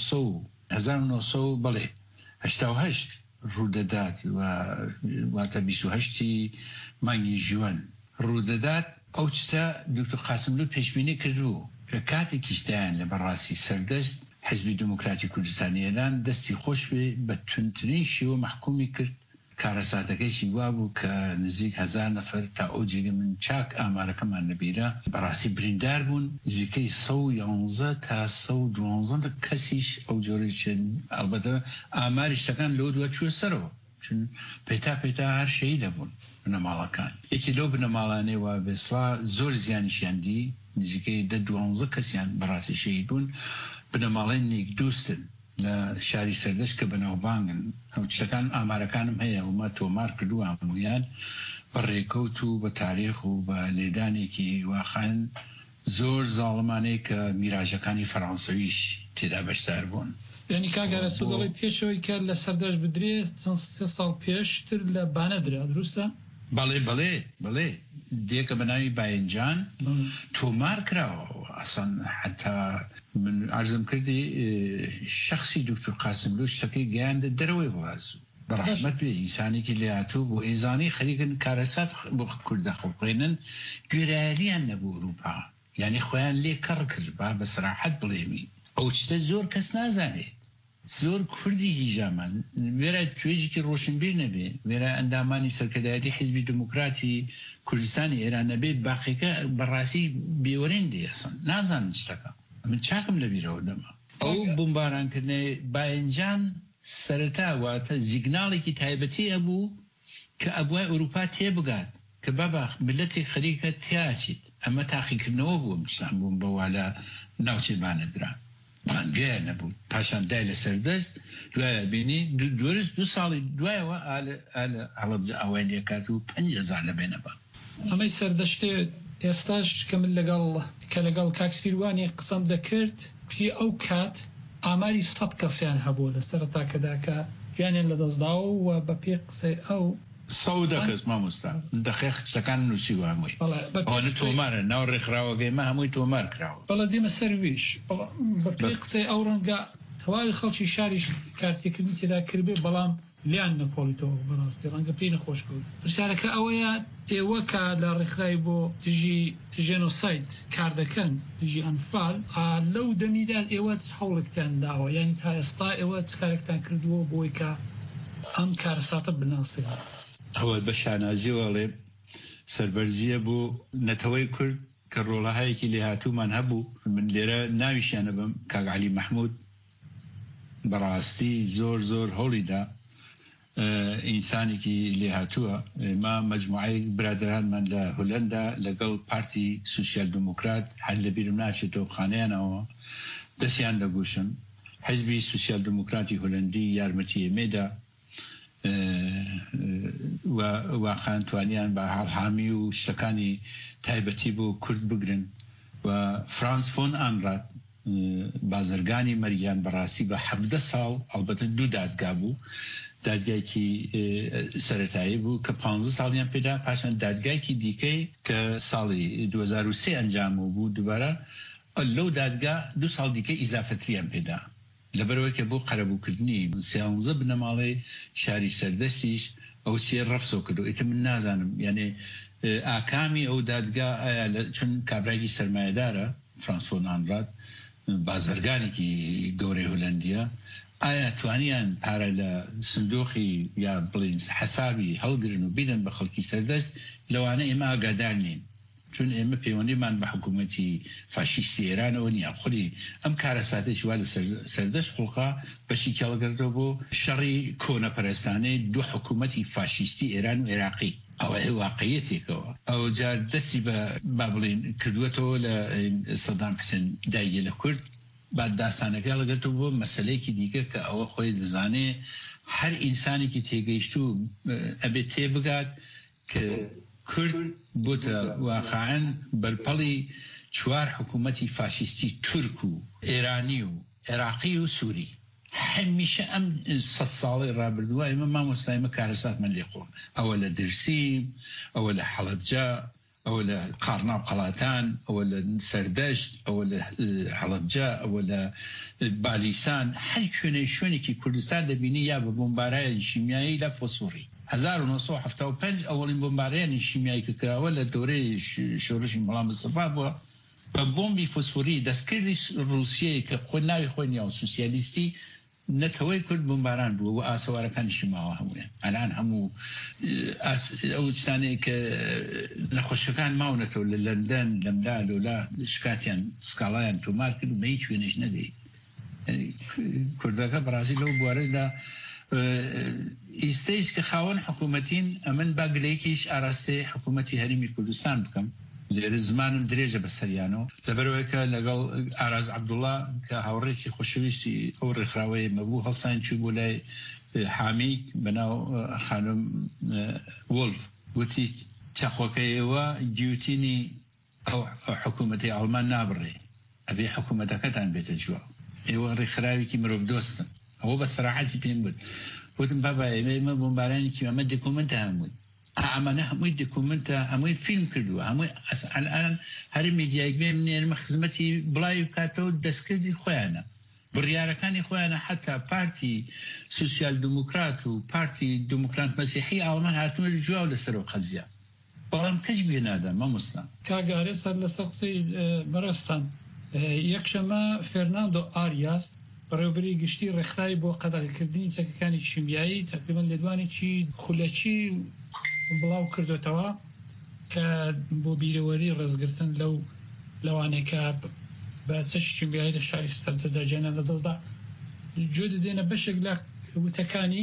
Speaker 11: نۆسە بڵێ هەشتا و هەشت ڕوودەدات واتە بیست و هەشتی مانگی ژوەن ڕوودەدات ئەو چتە دکتۆر قاسملو پێشبینی کردو کە کاتێکیشدایان لە بەڕاستی سەردەست حیزبی دموکراتی کوردستانی ئێران دەستی خۆش بێ بە تونترین شێوە محکومی کرد کارەساتەکەیشی وا بوو کە نزیک هەزار نەفەر تا ئەو جێگە من چاک ئامارەکەمان نەبیرە بەڕاستی بریندار بوون نزیکەی سە و یانزە تا سە و دوانزە کەسیش ئەو جۆرەشن ئەلبەتە ئاماری شتەکان لەو دووە چووە سەرەوە چون پێتا پێتا هەر شەهید دەبوون بنەماڵەکان یەکی لەو بنەماڵانەی وا بێسڵا زۆر زیانیشیاندی نزیکەی دە دوانزە کەسیان بەڕاستی شەهید بوون بنەماڵێنێک دووستن لە شاری سەردەشت کە بەناوبانگن ئەو شتەکان ئامارەکانم هەیە ومە تۆمار کردو هەموویان بە ڕێکەوت و بە تاریخ و بە لێدانێکی واخان زۆر زاڵمانەی کە میراژەکانی فەڕەنسەویش تێدا بەشدار بوون.
Speaker 9: یعنی کاگەرە سوودەڵی پێشەوەی کە لە سەردەشت بدرێت چەند سێ ساڵ پێشتر لە بانە درا دروستە؟
Speaker 11: بەڵێ بەڵێ بەڵێ دیێکە بەناوی باەنجان تۆمار کراوە ئەسان حتا من عرضم کردی شخصی دکتۆر قاسملو شتەکەی گەیاندە دەرەوەی بڵازوو بەڕەحمەت بێ ئینسانێکی لێهاتوو بۆ ئێزانی خەریکن کارەسات بۆ کوردە خەڵقێنن گوێرایەلیان نەبوو ئەوروپا یعنی خۆیان لێ کەڕ کرد با بە سەراحەت بڵێمی ئەو چتە زۆر کەس نازانێت زۆر کوردی هیژامان وێرە توێژێکی ڕۆشنبیر نەبێ وێرە ئەندامانی سەرکردایەتی حیزبی دموکراتی کوردستانی ئێران نەبێت باقیەکە بەڕاستی بێوەرین دێسن نازانن شتەکە من چاکم لەبیرەوە دەما ئەو بمبارانکردنەی باەنجان سەرەتا واتە زیگناڵێکی تایبەتی هەبوو کە ئەبوای ئەوروپا تێبگات کە بابا ملەتی خەریکە تیاچیت ئەمە تاقیکردنەوە بووم چتان بووم بەوا لە ناوچەی بانەدرا بانگەیە نەبوو پاشان دای لە سەردەست دوایە بینی دوورست دو ساڵی دوایەوە هەڵەبجە ئەوەی لێکات و پەنج هەزار لەبێنەبە
Speaker 9: ئەمەی سەردەشتێ ئێستاش کە من لەگەڵ کە لەگەڵ کاکسیروانی قسەم دەکرد کوتی ئەو کات ئاماری سەد کەسیان هەبوو لە سەرەتاکەدا کە گویانیان لەدەستداوە و بە پێ قسەی ئەو
Speaker 11: سەودە کەس مامۆستا دەخێ شتەکان نووسیوە هەمووی ئەوە تۆمارە ناو ڕێکخراوەگەیمە هەمووی تۆمار کراوە
Speaker 9: بەڵە دێمە سەرویش بە پێ قسەی ئەو ڕەنگە تەواوی خەڵکی شاریش کارتێکردنی تێدا کردبێ بەڵام لیان نەپۆلیتەوە بەڕاستی ڕەنگە پێی نەخۆش بوو پرسیارەکە ئەوەیە ئێوە کە لە ڕێکخراوی بۆ دژی ژێنۆساید کار دەکەن دژی ئەنفال لەو دەمیدا ئێوە هەوڵێکتان داوە یعنی تا ئێستا ئێوە چ کارێکتان کردووە بۆی کە ئەم کارەساتە بناسێت
Speaker 11: ئەوە بە شانازیوەڵێ سەربەرزیە بۆ نەتەوەی کورد کە ڕۆڵەهایەکی لێهاتوومان هەبوو من لێرە ناویشیانە بم کاک عەلی مەحموود بەڕاستی زۆر زۆر هەوڵیدا ئینسانێکی لێهاتووە ئێمە مەجموعەی برادرانمان لە هۆلەندا لەگەڵ پارتی سوسیال دموکرات هەر لەبیرم ناچێتەوە خانەیانەوە دەستیان لەگوشن حیزبی سوسیال دموکراتی هۆلەندی یارمەتی ئێمێدا واخان توانیان بە هەڵحامی و شتەکانی تایبەتی بۆ کورد بگرن و فرانس فۆن ئانرات بازرگانی مەریان بەڕاستی بە حەڤدە ساڵ ئەلبەتە دوو دادگا بوو دادگایکی سەرەتایی بوو کە پانزە ساڵیان پێدا، پاشان دادگایکی دیکەی کە ساڵی دوو هەزار و سێ ئەنجام بوو دووبارە لەو دادگا دوو ساڵ دیکە ئیزافەتریان پێدا لەبەرەوەی کە بۆ قەرەبووکردنی سیانزە بنەماڵی شاری سەردەستیش ئەو چێ ڕەفسۆ کردو. ئیتر من نازانم یعنی ئاکامی ئەو دادگا ئایا چون کابراایکی سەرمایه‌دارە فرانسۆ نانرات بازرگانێکی گەورەی هۆلەندیە، ئایا توانیان پارە لە سندۆخی یا بڵین حەسابی هەڵگرن و بیدەن بە خەڵکی سەردەست؟ لەوانە ئێمە ئاگادار نین، چون ئێمە پەیوەندیمان بە حکوومەتی فاشیستی ئێرانەوە نییە. خودی ئەم کارە ساتێکی وا لە سەردەست قوڵقا بەشی کێڵگەردەوە بۆ شەڕی کۆنەپەرستانەی دوو حکوومەتی فاشیستی ئێران و عێراقی. ئەوە واقعیەتێکەوە ئەو جار دەستی بە با بڵین کردووەتەوە لە سەدام حوسێن دایە لە کورد، بعد داستانەکە لەگەتەوە بۆ مەسلەیەکی دیکە کە ئەوە خۆی دەزانێ هەر ئینسانێکی تێگەیشت و ئەبێت تێبگات کە کورد بۆتە واقعاً بەرپەڵی چوار حکوومەتی فاشیستی تورک و ئێرانی و عێراقی و سووری. هەمیشە ئەم سەد ساڵی ڕابردووە ئێمە مامۆستایمە کارەساتمان لێخۆن، ئەوە لە درسیم، ئەوە لە حەڵەبجە، ئەوە لە قارناو قەڵاتان، ئەوە لە سەردەشت، ئەوە لە حەڵەبجە، ئەوە لە بالیسان، هەر شوێنەی شوێنێکی کوردستان دەبینی یا بە بۆمبارایەکی شیمیایی لە فۆسفۆری. هەزار و نۆ سەد و هەفتە و پێنج ئەوەڵین بۆمبارایانی شیمیایی کە کراوە لە دەورەی شۆڕشی مەڵام مستەفا بووە بە بۆمبی فۆسفۆری دەستکردی رووسیەیە کە خۆی ناوی خۆی نیاو سوسیالیستی نەتەوەی کورد بۆمباران بووە و ئاسەوارەکانیشی ماوە هەموویان. ئەلان هەموو ئەو شتانەیە کە نەخۆشیەکان ماونەتەوە لە لەندەن لەملا لۆلا شکاتیان سکاڵایان تۆمار کرد و بە هیچ وێنێش نەدەی. کوردەکە بەڕاستی لەو بوارەدا ئیستەیش کە خاوەن حکوومەتین ئەمن با گلەیەکیش ئاراستەی حکوومەتی هەرێمی کوردستان بکەم. لێرە زمانم درێژە بە سەریانەوە لەبەرەوەیکە لەگەڵ ئاراز عەبدوڵڵا کە هاوڕێکی خۆشەویستی ئەو ڕێکخراوەیە مەبوو هەڵسان چوو بۆ لای حامیک بەناو خانم وڵف، وتی چەخۆکەیەوە گیوتینی ئەو حکوومەتی ئەڵمان نابڕێ، ئەبێ حکوومەتەکەتان بێتە جووە، ئێوە ڕێکخراوێکی مرۆڤ دۆستن. ئەوە بە سەراحەتی پێم بود. وتم بابا ئێمە بۆمبارانێکی ئەمە دکومنتە هەمووی، ئەمانە هەمووی دکومنتە، هەمووی فیلم کردووە، هەمووی ئەلان هەر میدیایەک بێ منێرمە خزمەتی بڵاوی بکاتەوە دەستکردی خۆیانە، بڕیارەکانی خۆیانە. حتا پارتی سوسیال دموکرات و پارتی دموکرات مەسیحی ئاڵمان هاتوونە جواو لەسەرەوە قەزیە، بەڵام کەس بێ نادا. مەمۆستا
Speaker 9: کاگارێ سەر لەسەر قسەی بەڕێستان یەکشەمە فێرناندۆ ئاریاس بەڕێوەبەری گشتی ڕێکخراوی بۆ قەدەغەکردنی چەکەکانی شیمیایی تقریبان لێدوانێکی خولەکی بڵاو کردوێتەوە کە بۆ بیرەوەری ڕێزگرتن لەو لەوانێکە بە چەشی شیمیایی لە شاری سەردەدا جێنە لە دەستدا جۆ دەدێنە بەشێک لە وتەکانی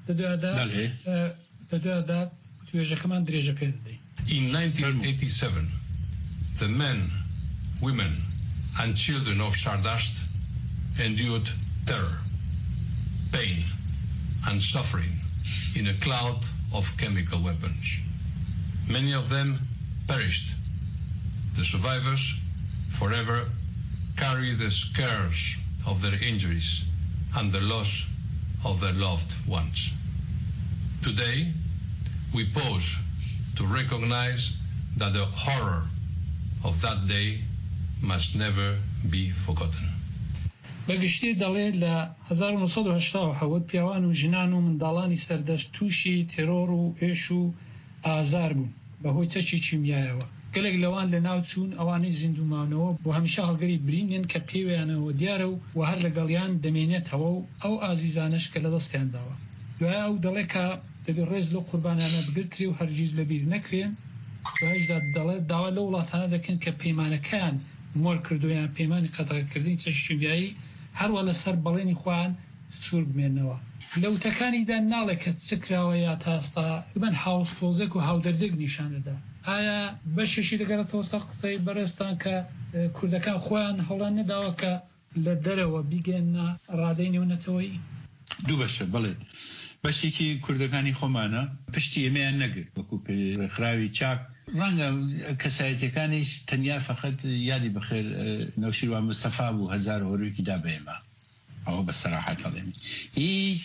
Speaker 9: دەدوێدا توێژەکەمان درێژە پێ دەدەین.
Speaker 12: In nineteen eighty-seven, the men, women and children of Sardasht endured terror, pain and suffering in a cloud of chemical weapons. Many of them perished. The survivors forever carry the scars of their injuries and the loss of their loved ones. Today, we pause to recognize that the horror of that day must never be forgotten.
Speaker 9: بەگشتی دەڵێ لە هەزار و نۆ سەد و هەشتا و حەوت پیاوان و ژنان و منداڵانی سەردەشت تووشی تێرۆر و ئێش و ئازار بوون بەهۆی چەکی چیمیایەوە. گەلێک لەوان لە ناو چوون ئەوانەی زیندومانەوە بۆ هەمیشە هەڵگەری برینێن کە پێویانەوە دیارە و هەر لەگەڵیان دەمێنێتەوە و ئەو ئازیزانش کە لە دەستیان داوە. دوای ئەو دەڵێ کە دەبێت ڕێز لەو قوربانیانە بگرتری و هەرگیز لەبیر نەکرێن. دوایشدا دەڵێت داوا لە وڵاتانە دەکەن کە پەیمانەکەیان مۆر کردویان پەیمانی قەدەغەکردنی چەکی شیمیایی هەروە لەسەر بەڵێنی خۆیان سوور بمێنەوە. لە وتەکانیدا ناڵێک کە چکراوە یا تاستا بن هاوسۆزێک و هاودەردێک نیشان دەدا. ئایا بەشێکی دەگەڕێتەوە سەر قسەی بەڕێستان کە کوردەکان خۆیان هەوڵان نەداوە کە لە دەرەوە بیگەنە ڕادەی نێونەتەوەی؟
Speaker 11: دوو بەشە بڵێ بەشێکی کوردەکانی خۆمانە پشتی ئێمەیان نەگرت وەکو ڕێکخراوی چاک ڕەنگە کەسایەتەکانیش تەنیا فەقەت یادی بەخێر نەوشیروان مستەفا بوو هەزار هۆروێکی دا بە ئێمە. ئەوە بە سەراحەت هەڵێمی هیچ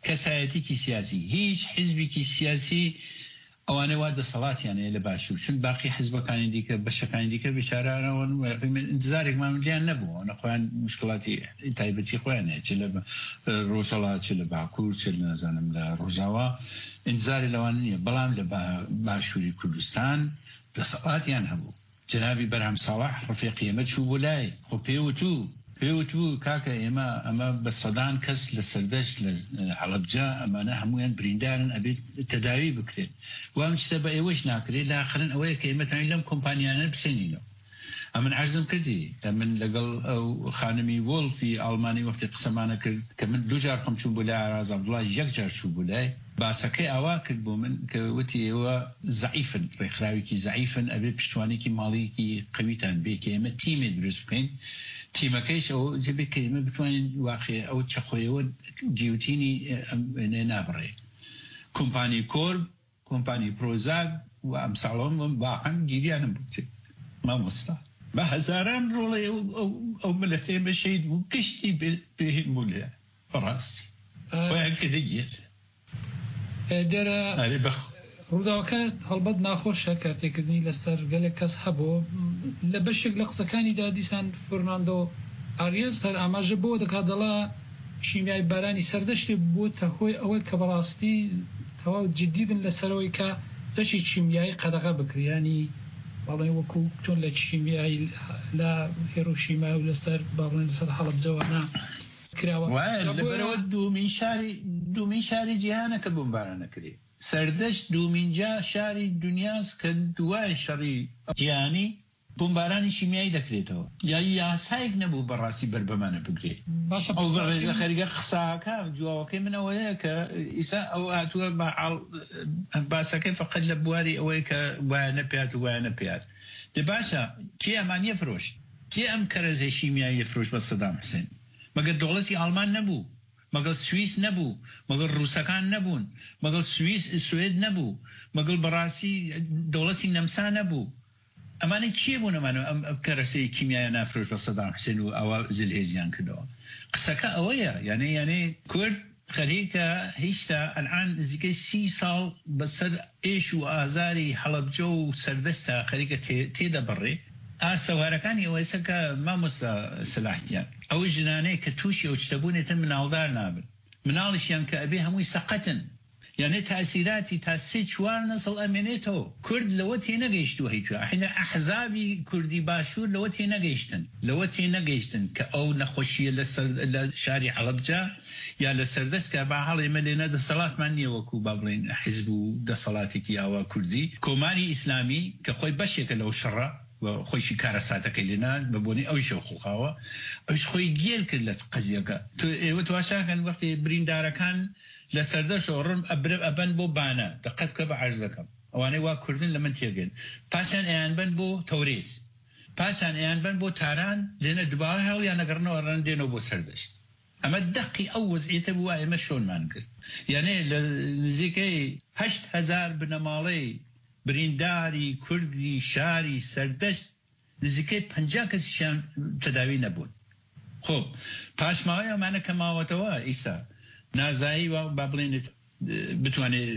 Speaker 11: کەسایەتێکی سیاسی هیچ حیزبێکی سیاسی ئەوانەی وا دەسەڵاتیانەیە لە باشوور چون باقی حیزبەکانی دیکە بەشەکانی دیکە بێچارانەوە انتزارێکمان لیان نەبووە نەخۆیان مشکڵاتی تایبەتی خۆیان هەیە چ لە ڕۆژهەڵات چ لە باکوور چ لە نازانم لە ڕۆژاوا انتزاری لەوان نییە بەڵام لە باشووری کوردستان دەسەڵاتیان هەبوو جنابی بەرهەم ساڵح ڕفیقی ئێمە چوو بۆ لای خۆ پێوتوو پێوتبوو کاکە ئێمە ئەمە بە سەدان کەس لە سەردەشت لە حەڵەبجە ئەمانە هەمویان بریندارن ئەبێت تەداوی بکرێن وام شتە بە ئێوەش ناکرێت لاخرن ئەوەیە کە ئێمەتانی لەم کۆمپانیانە بسێنینەوە ئەمن عەرزم کردی کە من لەگەڵ ئەو خانمی وۆڵفی ئەڵمانی وەختی قسەمانە کرد کە من دوو جار خۆم چوو بۆ لای ئاراز عەبدوڵڵا یەک جار چوو بۆ لای باسەکەی ئاوا کرد بۆ من کە وتی ئێوە زەعیفن ڕێکخراوێکی زەعیفن ئەبێت پشتوانێکی ماڵێکی قەویتان بێ کە ئێمە تیمێ دروست بکەین تیمەکەیش ئەو جبێت کە ئێمە بتوانین واقع ئەو چەخۆیەوە گیوتینی نابڕێ کۆمپانی کۆرب کۆمپانی پرۆزاگ و ئەمساڵۆم باقەن گیریانم بوو مامۆستا بە هەزاران ڕۆڵێ ئەو ملەتێ مە شەید بوو گشتی پێهێن بوو لێ بەڕاستی خۆیان کە دەگێت
Speaker 9: دێرە ڕووداوەکە هەڵبەت ناخۆشە کارتێکردنی لەسەر گەلێک کەس هەبوو لە بەشێک لە قسەکانیدا دیسان فەرناندۆ ئاریەس هەر ئاماژە بۆ دەکات دەڵا شیمیای بارانی سەردەشتێ بووتە هۆی ئەوەی کە بەڕاستی تەواو جددی بن لەسەرەوەی کە دەشی چیمیایی قەدەغا بکریانی باڵێ وەکو چۆن لە چیمیایی لە هێرۆشیما و لەسەر باڵێن لەسەر حەڵەبجەوانە کراوە
Speaker 11: لەبەرەوە دوومین شاری دوومین شاری جیهانە کە بۆمباران نەکرێت سەردەشت دوومینجا شاری دنیاس کە دوای شەڕی جیهانی بۆمبارانی شیمیایی دەکرێتەوە یا یاسایەک نەبوو بەڕاستی بەربەمانە بگرێت ئەو بەڕێزە خەریگە قساکە جوواوەکەی منەوەیە کە ئیسا ئەو هاتووە باسەکەی فقط لە بواری ئەوەی کە وایە نەپیات و وایە نەپیات دە باشە کێ ئەمانیە فرۆشت کێ ئەم کەرەزەی شیمیایی فرۆشت بە سەدام حوسێن مەگەر دەوڵەتی ئاڵمان نەبوو مەگەڵ سویس نەبوو مەگەڵ ڕووسەکان نەبوون مەگەڵ سویس سوێد نەبوو مەگەڵ بەڕاستی دەوڵەتی نەمسا نەبوو ئەمانە کێ بوون ئەمانە ئەم کەرەسەی کیمیایە نافرۆش بە سەدام حوسێن و ئەوە زلهێزیان کردەوە قسەکە ئەوەیە یعنی یعنی کورد خەریکە هیچتا ئەلعان نزیکەی سی ساڵ بەسەر ئێش و ئازاری هەڵەبجە و سەردەستە خەریکە تێدەبڕێ ئاسەوارەکانی ئەوەیسە کە مامۆستا سلاحتیان ئەوە ژنانەیە کە تووشی ئەو شتەبوونێتە مناڵدار نابن مناڵیشیان کە ئەبێ هەمووی سەقەتن یعنی تاثیراتی تا سێ چوار نەسڵ ئەمێنێتەوە کورد لەوە تێنەگەیشتووە هیچوە حینە ئەحزابی کوردی باشوور لەوە تێنەگەیشتن لەوە تێنەگەیشتن کە ئەو نەخۆشیە لە شاری حەڵەبجە یا لە سەردەست کە با هەڵ ئێمە لێنە دەسەڵاتمان نییە وەکو با بڵێن حیزب و دەسەڵاتێکی ئاوا کوردی کۆماری ئیسلامی کە خۆی بەشێکە لەو شەڕە خۆشی کارە ساتەکەی لێنان بە بۆنی ئەوی شەو خوخاوە ئەوش خۆی گێل کرد لە قەزیەکە ئێوە تواشاکەن وەختی بریندارەکان لە سەردەشەوە ڕم ئەبەن بۆ بانە دقت بکە بە عەرزەکەم ئەوانەی وا کوردن لە من تێگەن پاشان ئەیان بن بۆ تەورێز پاشان ئەیان بن بۆ تاران لێنە دوبارە هەڵیان نەگەڕنەوە ڕەن دێنەوە بۆ سەردەشت ئەمە دقی ئەو وەزعیتە بووە ئێمە شۆنمان کرد یعنی لە نزیکەی هەشت هەزار بنەماڵەی برینداری کوردی شاری سەردەشت نزیکەی پەنجا کەسیشان تەداوی نەبوون خۆ پاشماوەی ئەمانە کە ماوەتەوە ئیسا نازایی و با بڵێنێت بتوانێت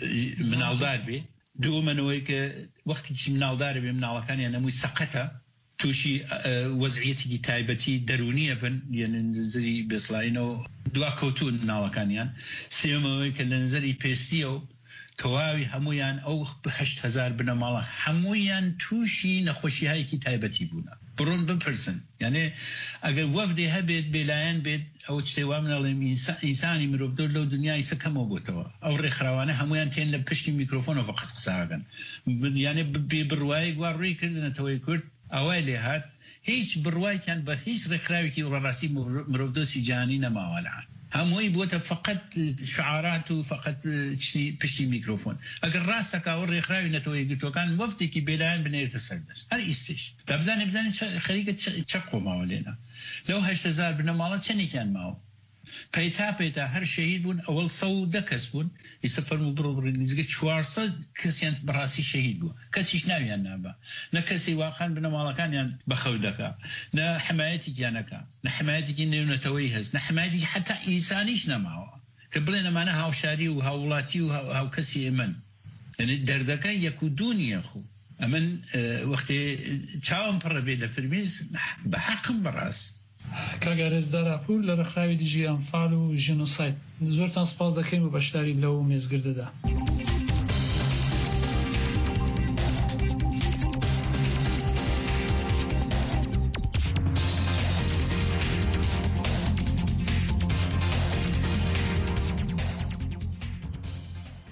Speaker 11: مناڵدار بێ دوومەنەوەی کە وەختێکی مناڵدارە بێ مناڵەکانیان هەمووی سەقەتە تووشی وەزعیەتێکی تایبەتی دەرونیە بن یعنی نزری بێسڵاینەوە دوا کەوتون مناڵەکانیان سێمەوەی کە لە نزەری پێستیە و تەواوی هەمویان ئەو هەشت هەزار بنەماڵە هەمویان تووشی نەخۆشیهایەکی تایبەتی بوونە بڕۆن بپرسن یعنی ئەگەر وەفدێ هەبێت بێلایەن بێت ئەو شتێوا منەڵێم ئینسانی مرۆڤدۆر لەو دنیای سەکەمەوە بۆتەوە ئەو ڕێکخراوانە هەمویان تێن لە پشتی میکرۆفۆنەوە قەس قساگەن یعنی بێ بڕوایی گوار ڕووی کردنەتەوەی کورد ئەوای لێ هات هیچ بڕوایکیان بە هیچ ڕێکخراوێکی ڕەڕاستی مرۆڤدۆسی جیهانی نەماوە لەعان هەمووی بووتە فقط شعارات و فقط پشتی میکرۆفۆن ئەگەر ڕاستەکەوە ڕێکخراوی نەتەوەی گرتوەکان وەفتێکی بێلایەن بنێرێتە سەردەست هەر ئیستش دەبزانێ بزانێت خەریکە چەق کۆماوە لێنە لەو هەشت هەزار بنەماڵە چەندێکیان ماوە پەیتا پەیتا هەر شەهید بوون ئەوەڵ سەودە کەس بوون ئیسە فەرموو بڕۆ بڕێ نزیکە چوارسەد کەسیان بەڕاستی شەهید بووە کەسیش ناویان نابە نە کەسی واقعان بنەماڵەکانیان بەخەو دەکا نە حمایەتێکیان نەکا نە حمایەتێکی نێونەتەوەی هەست نە حمایەتێکی حتا ئینسانیش نەماوە
Speaker 13: کە بڵێن ئەمانە هاوشاری و هاوڵاتی و هاوکەسی ئێمەن یعنی دەردەکە یەک و دوو نییە خو ئەمن وەختێ چاوم پڕە بێ لە فرمیز بە حەقم بەڕاست.
Speaker 9: کاگارێز داراپور لە ڕێکخراوی دژی ئەنفال و ژینۆساید زۆرتان سپاس دەکەین و بەشداری لەو مێزگردەدا.